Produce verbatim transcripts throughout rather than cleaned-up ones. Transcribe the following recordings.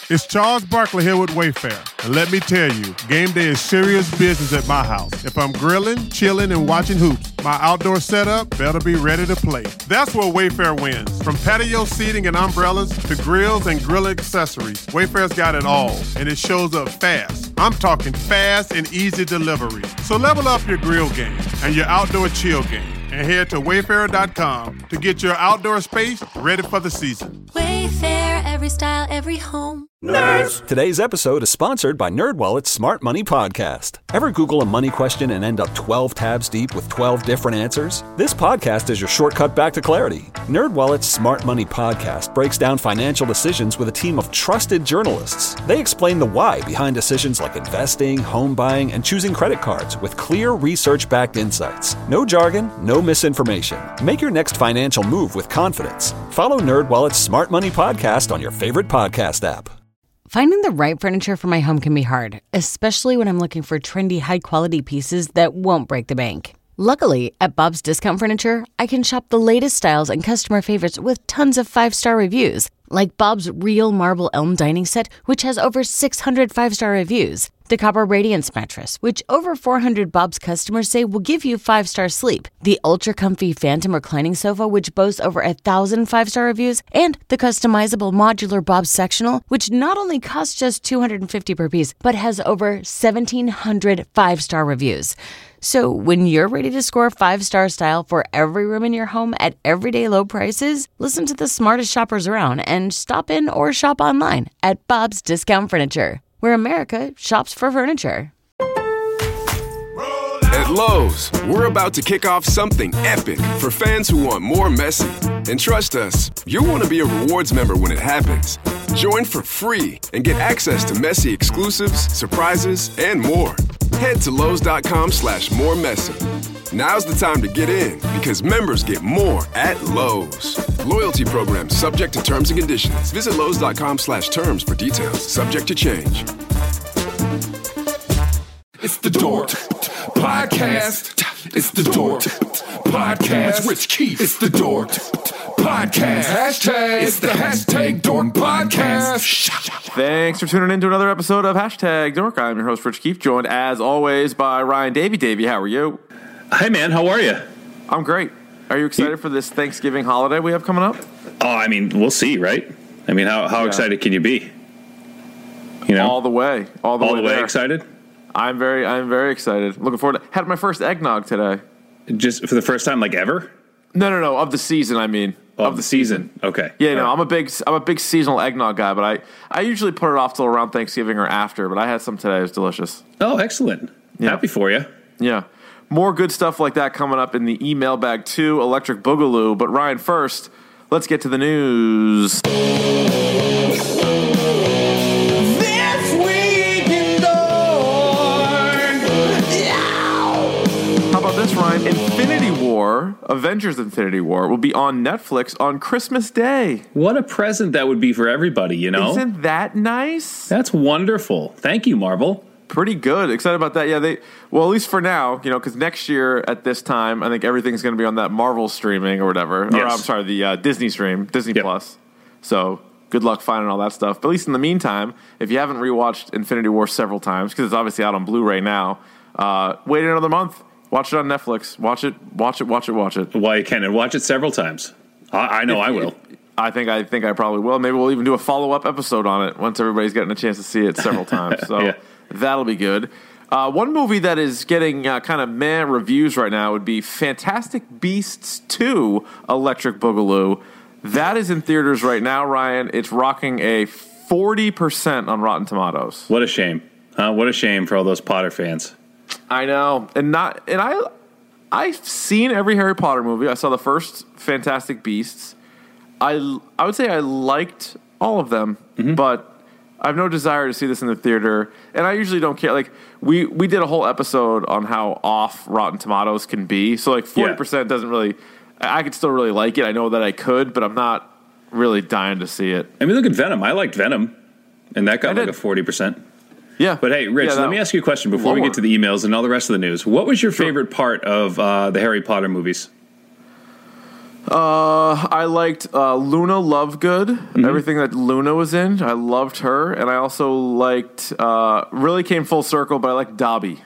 It's Charles Barkley here with Wayfair. And let me tell you, game day is serious business at my house. If I'm grilling, chilling, and watching hoops, my outdoor setup better be ready to play. That's where Wayfair wins. From patio seating and umbrellas to grills and grill accessories, Wayfair's got it all, and it shows up fast. I'm talking fast and easy delivery. So level up your grill game and your outdoor chill game, and head to wayfair dot com to get your outdoor space ready for the season. Wayfair, every style, every home. Nerds! Today's episode is sponsored by NerdWallet's Smart Money Podcast. Ever Google a money question and end up twelve tabs deep with twelve different answers? This podcast is your shortcut back to clarity. NerdWallet's Smart Money Podcast breaks down financial decisions with a team of trusted journalists. They explain the why behind decisions like investing, home buying, and choosing credit cards with clear research-backed insights. No jargon, no misinformation. Make your next financial move with confidence. Follow NerdWallet's Smart Money Podcast on your favorite podcast app. Finding the right furniture for my home can be hard, especially when I'm looking for trendy, high-quality pieces that won't break the bank. Luckily, at Bob's Discount Furniture, I can shop the latest styles and customer favorites with tons of five-star reviews, like Bob's Real Marble Elm Dining Set, which has over six hundred five-star reviews. The Copper Radiance Mattress, which over four hundred Bob's customers say will give you five-star sleep. The Ultra Comfy Phantom Reclining Sofa, which boasts over one thousand five-star reviews. And the customizable modular Bob's Sectional, which not only costs just two hundred fifty dollars per piece, but has over seventeen hundred five-star reviews. So when you're ready to score five-star style for every room in your home at everyday low prices, listen to the smartest shoppers around and stop in or shop online at Bob's Discount Furniture, where America shops for furniture. At Lowe's, we're about to kick off something epic for fans who want more Messi. And trust us, you'll want to be a rewards member when it happens. Join for free and get access to Messi exclusives, surprises, and more. Head to Lowe's.com slash more Messi. Now's the time to get in because members get more at Lowe's. Loyalty program subject to terms and conditions. Visit Lowe's.com slash terms for details. Subject to change. It's the Dork Podcast. It's the Dork Podcast. Rich Keefe. It's the Dork Podcast. Hashtag. It's the hashtag Dork Podcast. Thanks for tuning in to another episode of Hashtag Dork. I'm your host, Rich Keefe, joined as always by Ryan Davey. Davey, how are you? Hey, man. How are you? I'm great. Are you excited for this Thanksgiving holiday we have coming up? Oh, I mean, we'll see, right? I mean, how how yeah. excited can you be? You know, all the way, all the all way, the way there. excited. I'm very, I'm very excited. Looking forward to. Had my first eggnog today. Just for the first time, like ever? No, no, no. Of the season, I mean. Oh, of the season. season. Okay. Yeah, no, I'm a big, I'm a big seasonal eggnog guy, but I, I usually put it off till around Thanksgiving or after. But I had some today. It was delicious. Oh, excellent. Yeah. Happy for you. Yeah. More good stuff like that coming up in the email bag too. Electric Boogaloo. But Ryan, first, let's get to the news. How about this, Ryan? Infinity War, Avengers Infinity War, will be on Netflix on Christmas Day. What a present that would be for everybody, you know? Isn't that nice? That's wonderful. Thank you, Marvel. Pretty good. Excited about that. Yeah, they well, at least for now, you know, because next year at this time, I think everything's going to be on that Marvel streaming or whatever. Yes. Or I'm sorry, the uh, Disney stream, Disney yep. Plus. So good luck finding all that stuff. But at least in the meantime, if you haven't rewatched Infinity War several times, because it's obviously out on Blu-ray now, uh, wait another month. Watch it on Netflix. Watch it, watch it, watch it, watch it. Well, you can, and watch it several times. I, I know if, I will. I think I think I probably will. Maybe we'll even do a follow-up episode on it once everybody's gotten a chance to see it several times. So yeah. That'll be good. Uh, one movie that is getting uh, kind of meh reviews right now would be Fantastic Beasts two, Electric Boogaloo. That is in theaters right now, Ryan. It's rocking a forty percent on Rotten Tomatoes. What a shame. Huh? What a shame for all those Potter fans. I know, and not, and I, I've seen every Harry Potter movie. I saw the first Fantastic Beasts. I, I would say I liked all of them, mm-hmm. but I have no desire to see this in the theater. And I usually don't care. Like we, we did a whole episode on how off Rotten Tomatoes can be. So like forty percent yeah. doesn't really. I could still really like it. I know that I could, but I'm not really dying to see it. I mean, look at Venom. I liked Venom, and that got like a forty percent. Yeah. But hey, Rich, yeah, that, let me ask you a question before lower. we get to the emails and all the rest of the news. What was your sure. favorite part of uh, the Harry Potter movies? Uh, I liked uh, Luna Lovegood. Mm-hmm. Everything that Luna was in, I loved her, and I also liked. Uh, really came full circle, but I liked Dobby.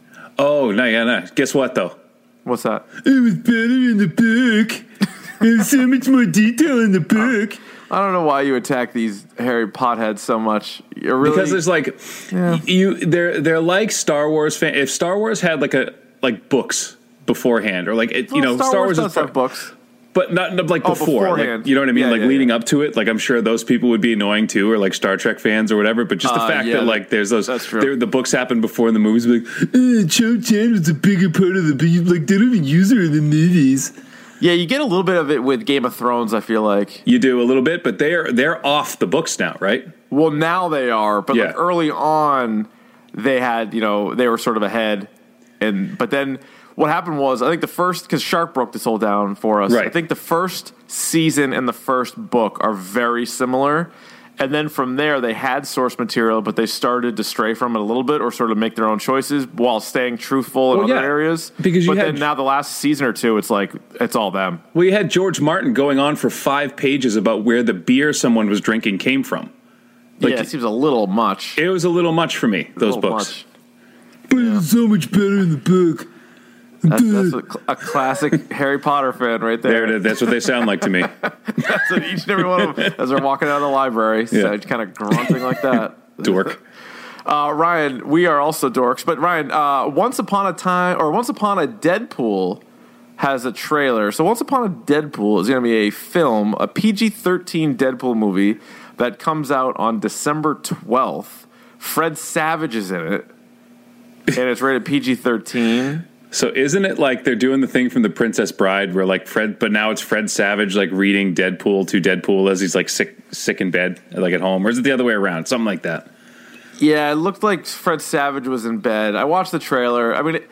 Oh no, yeah, no. Guess what though? What's that? It was better in the book. There's so much more detail in the book. I don't know why you attack these Harry Potheads so much. You're really, because there's like yeah. you they're they're like Star Wars fan. If Star Wars had like a like books beforehand, or like it, well, you know Star, Star Wars, Wars does is have books, but not like oh, before. beforehand. Like, you know what I mean? Yeah, like yeah, leading yeah. up to it. Like I'm sure those people would be annoying too, or like Star Trek fans or whatever. But just the uh, fact yeah, that like there's those that's true. the books happen before the movies. Like eh, Cho-Chan was a bigger part of the like they don't even use her in the movies. Yeah, you get a little bit of it with Game of Thrones, I feel like. You do a little bit, but they're they're off the books now, right? Well, now they are, but yeah. like early on, they had, you know, they were sort of ahead. And but then what happened was, I think the first, because Shark broke this whole down for us, right. I think the first season and the first book are very similar. And then from there, they had source material, but they started to stray from it a little bit or sort of make their own choices while staying truthful in well, other yeah, areas. Because you but had, then now the last season or two, it's like, it's all them. Well, you had George Martin going on for five pages about where the beer someone was drinking came from. Like, yeah, it seems a little much. It was a little much for me, those books. Much. But yeah. It's so much better in the book. That's, that's a, a classic Harry Potter fan right there. There it is. That's what they sound like to me. That's what each and every one of them, as they're walking out of the library, so yeah. kind of grunting like that. Dork. Uh, Ryan, we are also dorks, but Ryan, uh, Once Upon a Time, or Once Upon a Deadpool has a trailer. So Once Upon a Deadpool is going to be a film, a P G thirteen Deadpool movie that comes out on December twelfth. Fred Savage is in it, and it's rated P G thirteen. So isn't it like they're doing the thing from The Princess Bride where like Fred, but now it's Fred Savage like reading Deadpool to Deadpool as he's like sick, sick in bed, like at home, or is it the other way around? Something like that. Yeah, it looked like Fred Savage was in bed. I watched the trailer. I mean, it,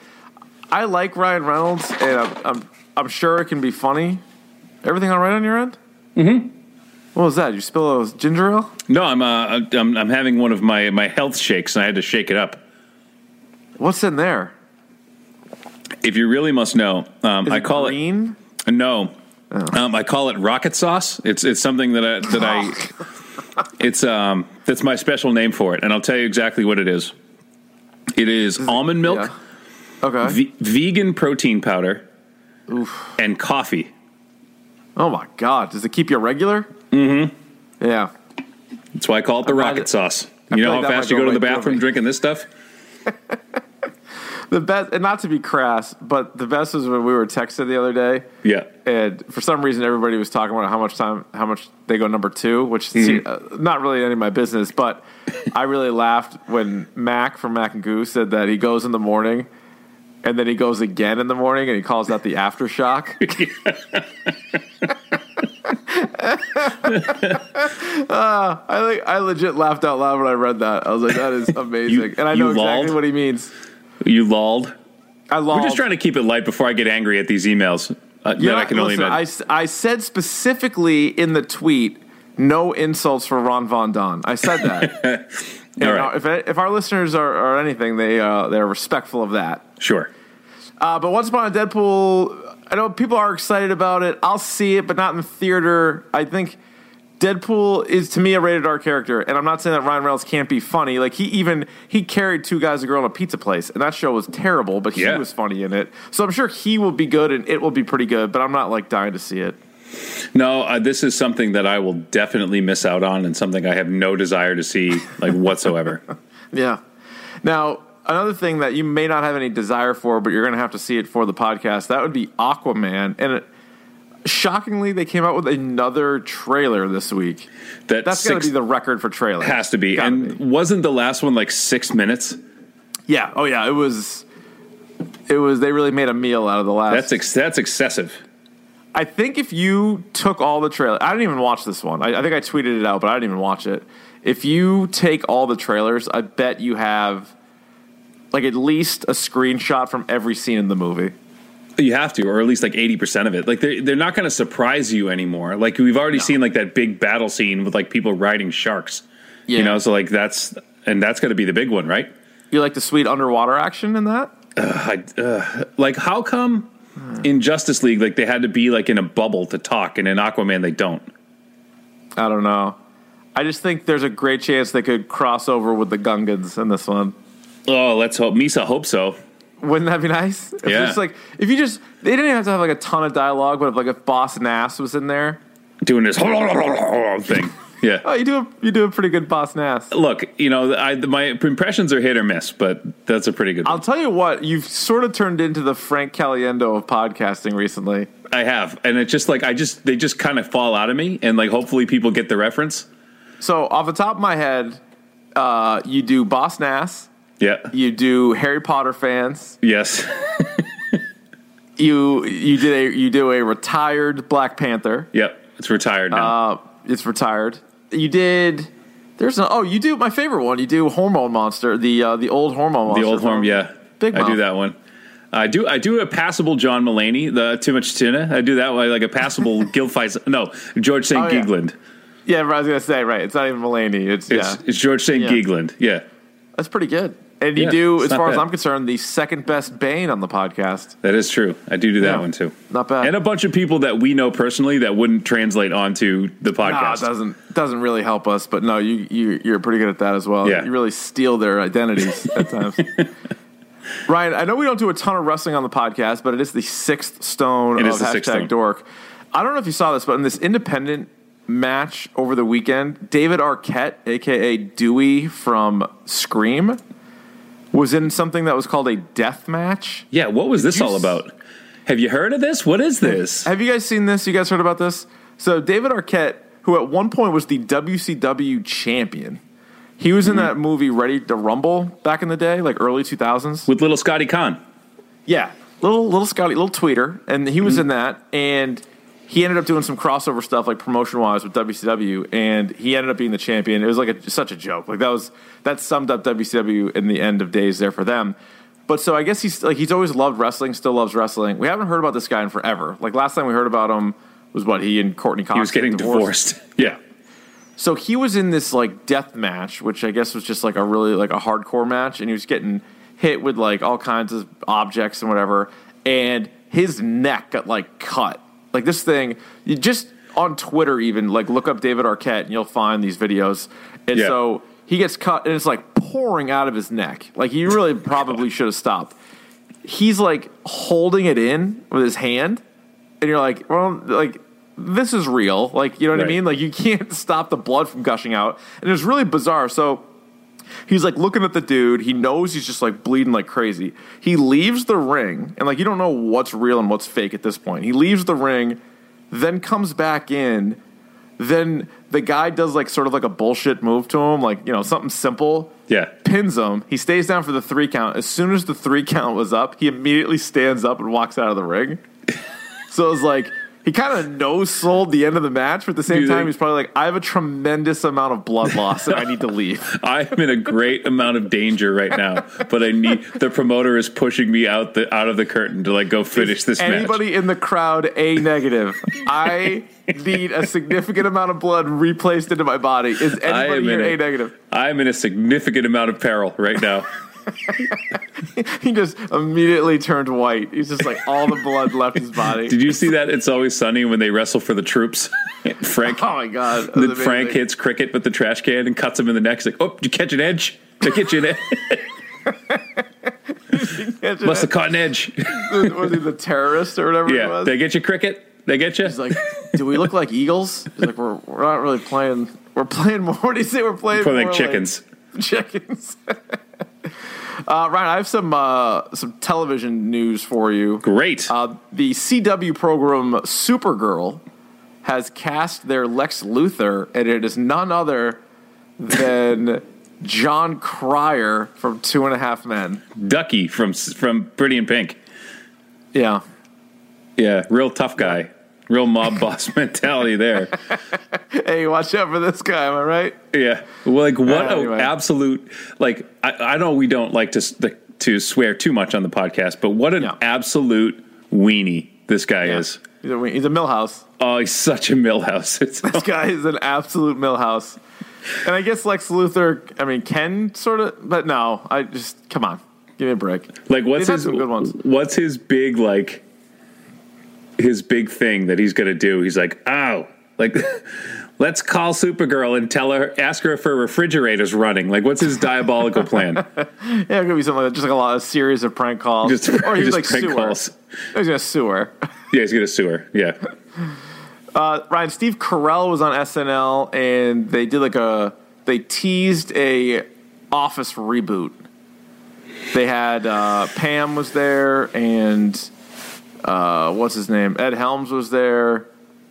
I like Ryan Reynolds, and I'm, I'm I'm sure it can be funny. Everything all right on your end? Mm-hmm. What was that? Did you spill a ginger ale? No, I'm uh, I'm I'm having one of my my health shakes, and I had to shake it up. What's in there? If you really must know, um, Is I it call green? it no. Oh. Um, I call it rocket sauce. It's it's something that I that I it's um that's my special name for it, and I'll tell you exactly what it is. It is, is almond milk, yeah. okay, ve- vegan protein powder, Oof. and coffee. Oh my God! Does it keep you regular? Mm-hmm. Yeah. That's why I call it the I'm rocket glad, sauce. I You know like how fast you go to the bathroom drinking this stuff? The best, and not to be crass, but the best was when we were texting the other day. Yeah. And for some reason, everybody was talking about how much time, how much they go number two, which Mm-hmm. see, uh, not really any of my business. But I really laughed when Mac from Mac and Goose said that he goes in the morning, and then he goes again in the morning, and he calls that the aftershock. uh, I like, I legit laughed out loud when I read that. I was like, that is amazing, You- and I know you exactly lolled? what he means. You lolled? I lolled. We're just trying to keep it light before I get angry at these emails uh, Yeah, that I can only listen, imagine. I, I said specifically in the tweet, no insults for Ron Von Don. I said that. And All right. If if our listeners are, are anything, they uh, they're respectful of that. Sure. Uh, but Once Upon a Deadpool, I know people are excited about it. I'll see it, but not in the theater. I think Deadpool is, to me, a rated R character, and I'm not saying that Ryan Reynolds can't be funny. Like, he even he carried Two Guys, a Girl, in a Pizza Place, and that show was terrible, but he Yeah. was funny in it. So I'm sure he will be good, and it will be pretty good, but I'm not, like, dying to see it. No, uh, this is something that I will definitely miss out on, and something I have no desire to see, like, whatsoever. Yeah. Now, another thing that you may not have any desire for, but you're going to have to see it for the podcast, that would be Aquaman. And it, shockingly, they came out with another trailer this week. That That's got to be the record for trailers. Has to be. Gotta and be. Wasn't the last one like six minutes? Yeah. Oh, yeah. It was. It was. They really made a meal out of the last. That's ex- that's excessive. I think if you took all the trailers, I didn't even watch this one. I, I think I tweeted it out, but I didn't even watch it. If you take all the trailers, I bet you have like at least a screenshot from every scene in the movie. You have to, or at least like eighty percent of it. Like they're, they're not going to surprise you anymore. Like we've already no. seen like that big battle scene with like people riding sharks. Yeah. You know, so like that's, and that's going to be the big one, right? You like the sweet underwater action in that? Uh, I, uh, like how come in Justice League, like they had to be like in a bubble to talk, and in Aquaman they don't. I don't know. I just think there's a great chance they could cross over with the Gungans in this one. Oh, let's hope. Misa hope so. Wouldn't that be nice? If yeah. Just like if you just they didn't even have to have like a ton of dialogue, but if like if Boss Nass was in there doing this thing. Yeah. Oh, you do a, you do a pretty good Boss Nass. Look, you know, I, my impressions are hit or miss, but that's a pretty good one. I'll tell you what, you've sort of turned into the Frank Caliendo of podcasting recently. I have, and it's just like I just they just kind of fall out of me, and like hopefully people get the reference. So off the top of my head, uh, you do Boss Nass. Yeah. You do Harry Potter fans. Yes. you you did a you do a retired Black Panther. Yep, it's retired now. Uh, it's retired. You did. There's no. Oh, you do my favorite one. You do Hormone Monster, the uh, the old Hormone Monster. The old Hormone, yeah. Big Mouth. I do that one. I do. I do a passable John Mulaney. The Too Much Tuna. I do that one like a passable Gilfies. No, George Saint Oh, yeah. Giegland. Yeah, I was gonna say right. It's not even Mulaney. It's It's, yeah. it's George Saint Yeah. Giegland. Yeah. That's pretty good. And you Yeah, do, it's as not far as bad. I'm concerned, the second best Bane on the podcast. That is true. I do do that Yeah. one too. Not bad. And a bunch of people that we know personally that wouldn't translate onto the No, podcast. it doesn't doesn't really help us, but no, you you you're pretty good at that as well. Yeah. You really steal their identities at times. Ryan, I know we don't do a ton of wrestling on the podcast, but it is the sixth stone It of is the sixth hashtag stone. dork. I don't know if you saw this, but in this independent match over the weekend, David Arquette, aka Dewey from Scream, was in something that was called a death match. Yeah, what was this you all s- about? Have you heard of this? What is this? Have you guys seen this? You guys heard about this? So David Arquette, who at one point was the W C W champion, he was in Mm-hmm. that movie Ready to Rumble back in the day, like early two thousands. With little Scotty Khan. Yeah, little little Scotty, little tweeter, and he was Mm-hmm. in that, and he ended up doing some crossover stuff like promotion wise with W C W, and he ended up being the champion. It was like a, such a joke. Like that was that summed up W C W in the end of days there for them. But so I guess he's like he's always loved wrestling, still loves wrestling. We haven't heard about this guy in forever. Like last time we heard about him was what he and Courtney Cox He was getting divorced. Yeah. So he was in this like death match, which I guess was just like a really like a hardcore match, and he was getting hit with like all kinds of objects and whatever, and his neck got like cut. Like this thing, you just on Twitter even like look up David Arquette and you'll find these videos. And Yeah. so he gets cut and it's like pouring out of his neck. Like he really probably should have stopped. He's like holding it in with his hand, and you're like, well, like this is real. Like, you know what I Right. mean? Like you can't stop the blood from gushing out. And it was really bizarre. So he's like looking at the dude. He knows he's just like bleeding like crazy. He leaves the ring, and like you don't know what's real and what's fake at this point. He leaves the ring, then comes back in. Then the guy does like sort of like a bullshit move to him, like, you know, something simple. Yeah. Pins him. He stays down for the three count. As soon as the three count was up, he immediately stands up and walks out of the ring. So it was like he kind of no-sold the end of the match, but at the same You time, think- he's probably like, I have a tremendous amount of blood loss and I need to leave. I'm in a great amount of danger right now, but I need the promoter is pushing me out the out of the curtain to like go finish this match. Anybody in the crowd A negative? I need a significant amount of blood replaced into my body. Is I anybody am here in A a- negative? I'm in a significant amount of peril right now. He just immediately turned white. He's just like all the blood left his body. Did you see that? It's Always Sunny when they wrestle for the troops. Frank, Oh my god! That was then amazing. Frank hits Cricket with the trash can and cuts him in the neck. He's like, "Oh, did you catch an edge? Did I catch you an edge? Must have caught an edge." Was he the terrorist or whatever it Yeah, was? they get you, Cricket. They get you. He's like, do we look like eagles? He's like, we're we're not really playing. We're playing more. What do you say? We're playing Playing more like chickens. chickens. uh, Ryan, I have some uh, some television news for you. Great. Uh, the C W program Supergirl has cast their Lex Luthor, and it is none other than John Cryer from Two and a Half Men. Ducky from from Pretty in Pink. Yeah. Yeah, real tough guy. Real mob boss mentality there. Hey, watch out for this guy, am I right? Yeah. Well, like, what Uh, an anyway. absolute, like, I, I know we don't like to s- the, to swear too much on the podcast, but what an Yeah. absolute weenie this guy Yeah. is. He's a, he's a Millhouse. Oh, he's such a Millhouse. It's, This guy is an absolute Millhouse. And I guess Lex Luthor, I mean, can sort of, but no, I just, come on, give me a break. like, what's He's had his, some good ones. what's his big, like, his big thing that he's going to do. He's like, oh, like, let's call Supergirl and tell her, ask her if her refrigerator's running. Like, what's his diabolical plan? Yeah, it could be something like that, just like a lot of series of prank calls. Just, or he's just like prank sue calls. her. He's going to sue her. Yeah, he's going to sue her. Yeah. Uh, Ryan, Steve Carell was on S N L, and they did like a, they teased a Office reboot. They had, uh, Pam was there, and, uh, what's his name? Ed Helms was there,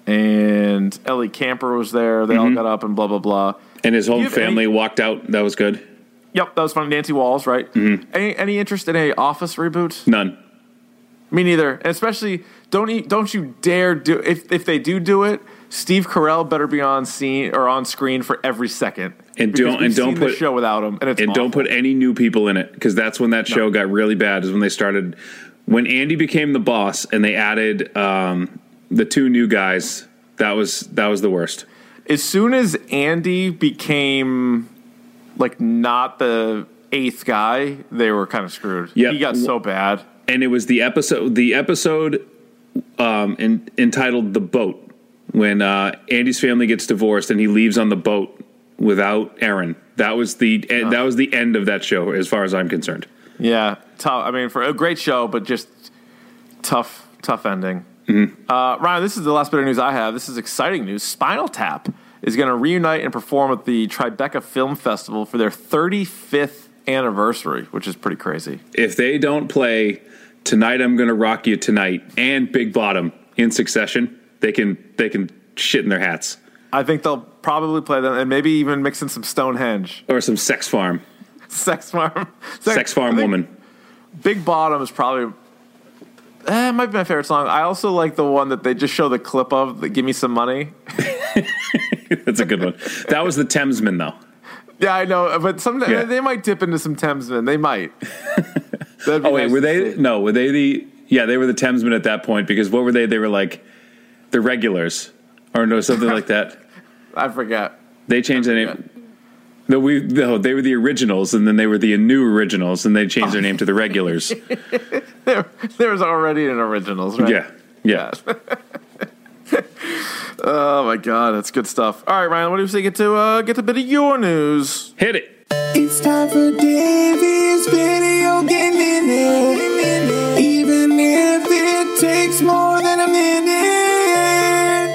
and Ellie Camper was there. They Mm-hmm. all got up and blah, blah, blah. And his whole have family any- walked out. That was good. Yep, that was fun. Nancy Walls, right? Mm-hmm. Any, any interest in a Office reboot? None. Me neither. And especially, don't e- don't you dare do if if they do do it. Steve Carell better be on scene or on screen for every second. And Because don't we've and don't seen the put show without him, and it's and awful. don't put any new people in it, because that's when that show No. got really bad. Is when they started when Andy became the boss and they added um, the two new guys. That was that was the worst. As soon as Andy became like not the eighth guy, they were kind of screwed. Yep. He got so bad. And it was the episode the episode um, in, entitled "The Boat," when uh, Andy's family gets divorced and he leaves on the boat without Erin. That was the uh. that was the end of that show, as far as I'm concerned. Yeah, tough. I mean, for a great show, but just tough, tough ending. Mm-hmm. Uh, Ryan, this is the last bit of news I have. This is exciting news. Spinal Tap is going to reunite and perform at the Tribeca Film Festival for their thirty-fifth anniversary, which is pretty crazy. If they don't play "Tonight I'm Gonna Rock You Tonight" and "Big Bottom" in succession, they can they can shit in their hats. I think they'll probably play them, and maybe even mix in some Stonehenge Or some Sex Farm. Sex Farm. Sex Farm I think Woman. Big Bottom is probably. Eh, it might be my favorite song. I also like the one that they just show the clip of, the Give Me Some Money. That's a good one. That was the Thamesmen, though. Yeah, I know, but sometimes Yeah. they might dip into some Thamesmen. They might. That'd be Oh, wait, nice were to they? see. No, were they the... Yeah, they were the Thamesmen at that point, because what were they? They were like the regulars. Or no, something like that. I forget. They changed their name. No, we, no, they were the originals, and then they were the new originals, and they changed their name to the regulars. There, there was already an Originals, right? Yeah, yeah. Oh, my God. That's good stuff. All right, Ryan, what do you say get to uh, get a bit of your news? Hit it. It's time for Davey's Video Game Minute. Even if it takes more than a minute.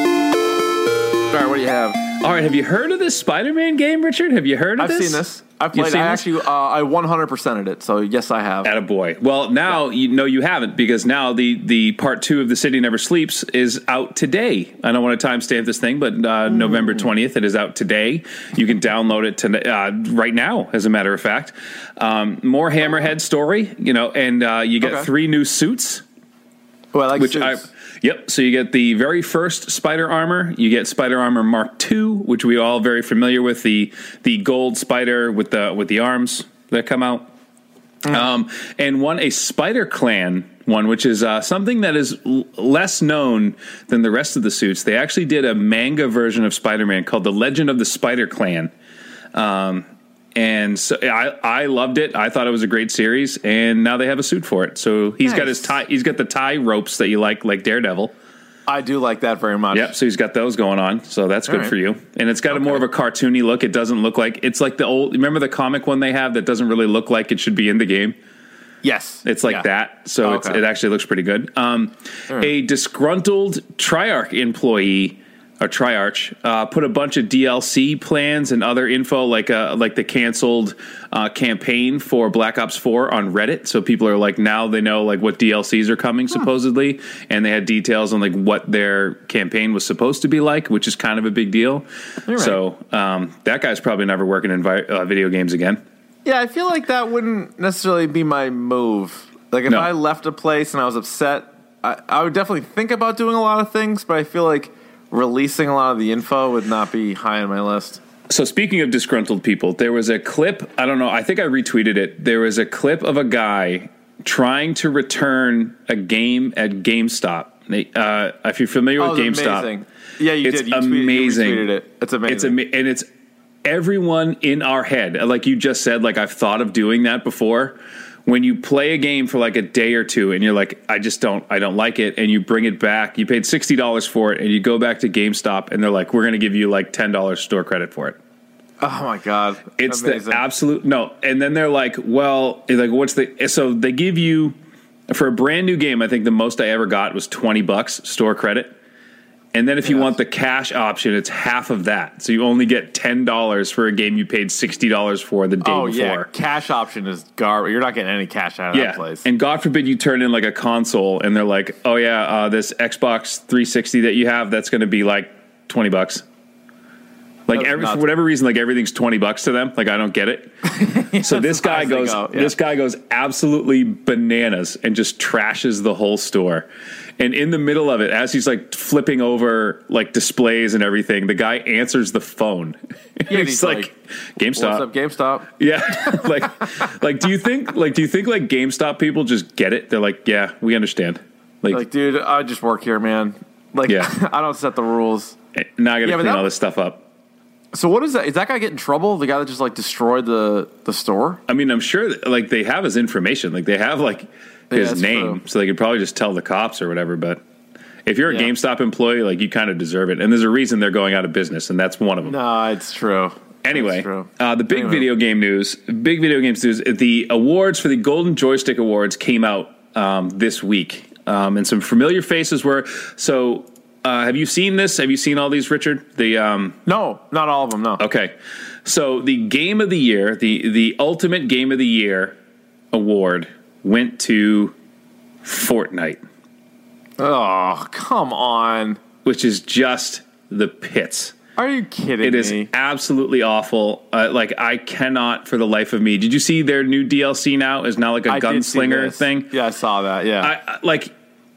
All right, what do you have? All right, have you heard of this Spider-Man game, Richard? Have you heard of I've this? seen this. I've You've played. seen I this? actually, uh, I one hundred percented it. So yes, I have. Attaboy. Well, now you know you haven't, because now the, the part two of The City Never Sleeps is out today. I don't want to timestamp this thing, but uh, November twentieth, it is out today. You can download it to, uh, right now, as a matter of fact. Um, more Hammerhead story, you know, and uh, you get Okay. three new suits. Oh, I like Which suits. I, yep. So you get the very first Spider Armor. You get Spider Armor Mark two, which we all very familiar with, the the gold Spider with the with the arms that come out. Mm. Um, and one a Spider Clan one, which is uh, something that is l- less known than the rest of the suits. They actually did a manga version of Spider-Man called The Legend of the Spider Clan. Um, and so I, I loved it. I thought it was a great series, and now they have a suit for it. So he's got his Nice. tie. He's got the tie ropes that you like, like Daredevil. I do like that very much. Yep. So he's got those going on. So that's good All right. for you. And it's got a more of a cartoony look. It doesn't look like it's like the old. Remember the comic one they have that doesn't really look like it should be in the game. Yes. It's like Yeah. that. So Oh, it's, okay. it actually looks pretty good. Um, right. A disgruntled Triarch employee, or Triarch, uh, put a bunch of D L C plans and other info, like uh, like the canceled uh, campaign for Black Ops four on Reddit. So people are like, now they know like what D L Cs are coming, supposedly. And they had details on like what their campaign was supposed to be like, which is kind of a big deal. right. So um, that guy's probably never working in vi- uh, video games again. Yeah, I feel like that wouldn't necessarily be my move. Like if No. I left a place and I was upset, I, I would definitely think about doing a lot of things, but I feel like releasing a lot of the info would not be high on my list. So speaking of disgruntled people, there was a clip, I don't know, I think I retweeted it. There was a clip of a guy trying to return a game at GameStop. They, uh, if you're familiar Oh, with it's GameStop, amazing. Yeah, you it's did. You tweeted, you amazing. retweeted it. It's amazing. It's ama- and it's everyone in our head, like you just said, like I've thought of doing that before, when you play a game for like a day or two and you're like, I just don't, I don't like it, and you bring it back, you paid sixty dollars for it, and you go back to GameStop and they're like, we're going to give you like ten dollars store credit for it. Oh my God. It's Amazing. the absolute, no. And then they're like, well, like, what's the, so they give you, for a brand new game, I think the most I ever got was twenty bucks store credit. And then if you yes. want the cash option, it's half of that. So you only get ten dollars for a game you paid sixty dollars for the day oh, before. Yeah, cash option is garbage. You're not getting any cash out of yeah. that place. And God forbid you turn in like a console and they're like, oh yeah, uh, this Xbox three sixty that you have, that's going to be like twenty bucks. Like every, for whatever reason, like everything's twenty bucks to them. Like I don't get it. yeah, so this guy goes, go. yeah. this guy goes absolutely bananas and just trashes the whole store. And in the middle of it, as he's like flipping over like displays and everything, the guy answers the phone. Yeah, he's, he's like, like, GameStop. What's up, GameStop? Yeah. like, like, do you think, like, do you think like GameStop people just get it? They're like, yeah, we understand. Like, like dude, I just work here, man. Like, yeah. I don't set the rules. Now I got to yeah, clean that, all this stuff up. So what is that? Is that guy get in trouble? The guy that just like destroyed the, the store? I mean, I'm sure that, like they have his information. Like they have like his yeah, name, true. So they could probably just tell the cops or whatever. But if you're a yeah. GameStop employee, like you kind of deserve it. And there's a reason they're going out of business, and that's one of them. No, it's true. Anyway, it's true. Uh, the big anyway. video game news, big video games news. The awards for the Golden Joystick Awards came out um, this week, um, and some familiar faces were so. Uh, have you seen this? Have you seen all these, Richard? The um, no, not all of them. No. Okay, so the Game of the Year, the the Ultimate Game of the Year award went to Fortnite. Oh, come on! Which is just the pits. Are you kidding it me? It is absolutely awful. Uh, like I cannot, for the life of me. Did you see their new D L C now? Is now like a I gunslinger thing. Yeah, I saw that. Yeah, I, I, like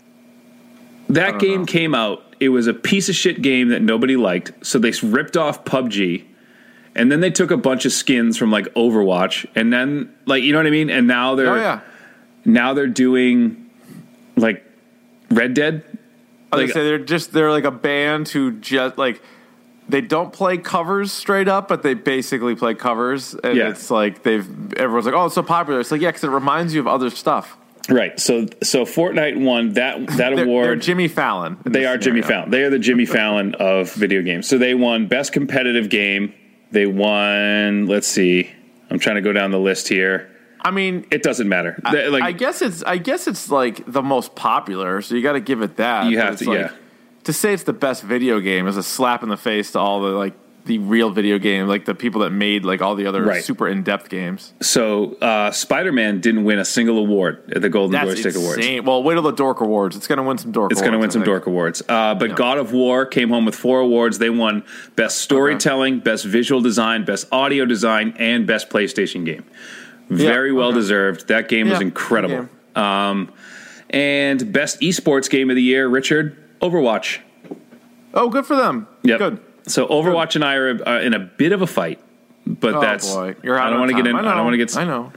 that game know. came out. It was a piece of shit game that nobody liked, so they ripped off P U B G, and then they took a bunch of skins from like Overwatch, and then like you know what I mean. And now they're oh, yeah. now they're doing like Red Dead. I was like, gonna say they're just they're like a band who just like they don't play covers straight up, but they basically play covers, and yeah. it's like they've everyone's like, oh, it's so popular. It's like yeah, because it reminds you of other stuff. Right, so so Fortnite won that that they're, award. They're Jimmy Fallon. They are scenario. Jimmy Fallon. They are the Jimmy Fallon of video games. So they won Best Competitive Game. They won. Let's see. I'm trying to go down the list here. I mean, it doesn't matter. I, like, I guess it's I guess it's like the most popular. So you got to give it that. You have to, like, yeah. To say it's the best video game is a slap in the face to all the like. The real video game, like the people that made like all the other right. super in-depth games. So uh, Spider-Man didn't win a single award at the Golden That's Joystick insane. Awards. Well, wait till the Dork Awards. It's going to win some Dork it's Awards. It's going to win I some think. Dork Awards. Uh, but yeah. God of War came home with four awards. They won Best Storytelling, okay. Best Visual Design, Best Audio Design, and Best PlayStation Game. Very yeah, well okay. deserved. That game yeah, was incredible. Game. Um, and Best Esports Game of the Year, Richard, Overwatch. Oh, good for them. Yep. Good. So Overwatch and I are uh, in a bit of a fight, but oh, that's boy. You're out I don't want to get in. I, I don't want to get. I know.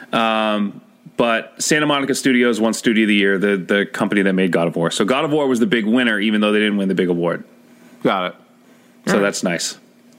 Um, but Santa Monica Studios won Studio of the Year, the the company that made God of War. So God of War was the big winner, even though they didn't win the big award. Got it. So right. that's nice.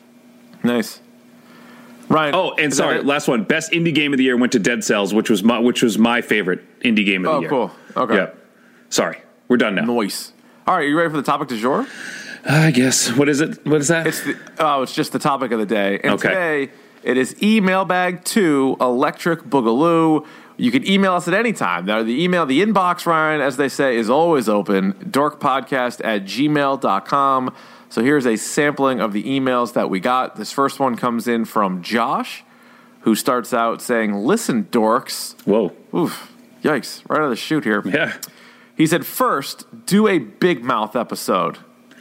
Nice. Right. Oh, and sorry, last one. Best indie game of the year went to Dead Cells, which was my which was my favorite indie game of oh, the year. Oh, cool. Okay. Yep. Sorry, we're done now. Nice. All right, you ready for the topic du jour? I guess. What is it? What is that? It's the, oh, it's just the topic of the day. And okay. today it is emailbag to Electric Boogaloo. You can email us at any time. Now, the email, the inbox, Ryan, as they say, is always open. dorkpodcast at gmail dot com. So here's a sampling of the emails that we got. This first one comes in from Josh, who starts out saying, "Listen, dorks." Whoa. Oof. Yikes. Right out of the chute here. Yeah. He said, "First, do a Big Mouth episode."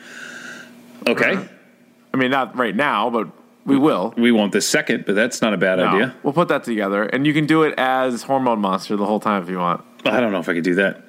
Okay. Uh, I mean, not right now, but we will. We won't this second, but that's not a bad no, idea. We'll put that together. And you can do it as Hormone Monster the whole time if you want. I don't know if I could do that.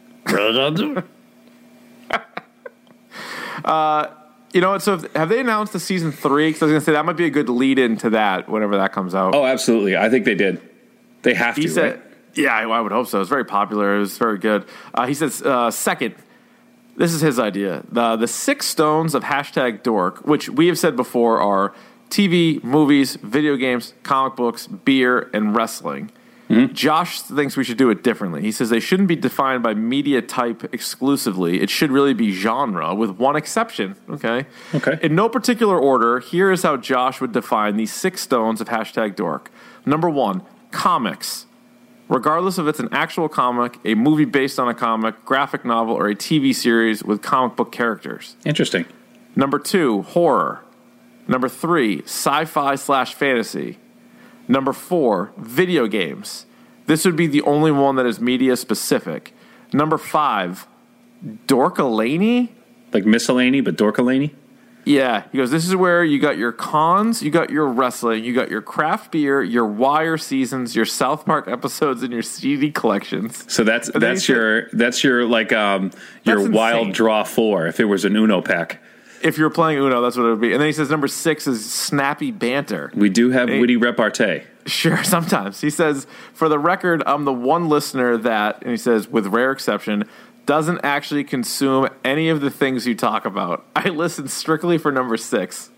uh, you know what? So if, have they announced the season three? Because I was going to say that might be a good lead into that whenever that comes out. Oh, absolutely. I think they did. They have he to, said, right? Yeah, I would hope so. It's very popular. It was very good. Uh, he says, uh, second, this is his idea. The, the six stones of hashtag dork, which we have said before are T V, movies, video games, comic books, beer, and wrestling. Mm-hmm. Josh thinks we should do it differently. He says they shouldn't be defined by media type exclusively. It should really be genre, with one exception. Okay. Okay. In no particular order, here is how Josh would define these six stones of hashtag dork. Number one, comics. Regardless if it's an actual comic, a movie based on a comic, graphic novel, or a T V series with comic book characters. Interesting. Number two, horror. Number three, sci-fi slash fantasy. Number four, video games. This would be the only one that is media specific. Number five, dorkalaney? Like miscellany, but dorkalaney? Yeah. He goes, this is where you got your cons, you got your wrestling, you got your craft beer, your Wire seasons, your South Park episodes, and your C D collections. So that's And then that's he said- your that's your like um your That's wild insane. draw four if it was an Uno pack. If you're playing Uno, that's what it would be. And then he says number six is snappy banter. We do have Hey. witty repartee. Sure, sometimes. He says, for the record, I'm the one listener that, and he says, with rare exception, doesn't actually consume any of the things you talk about. I listen strictly for number six.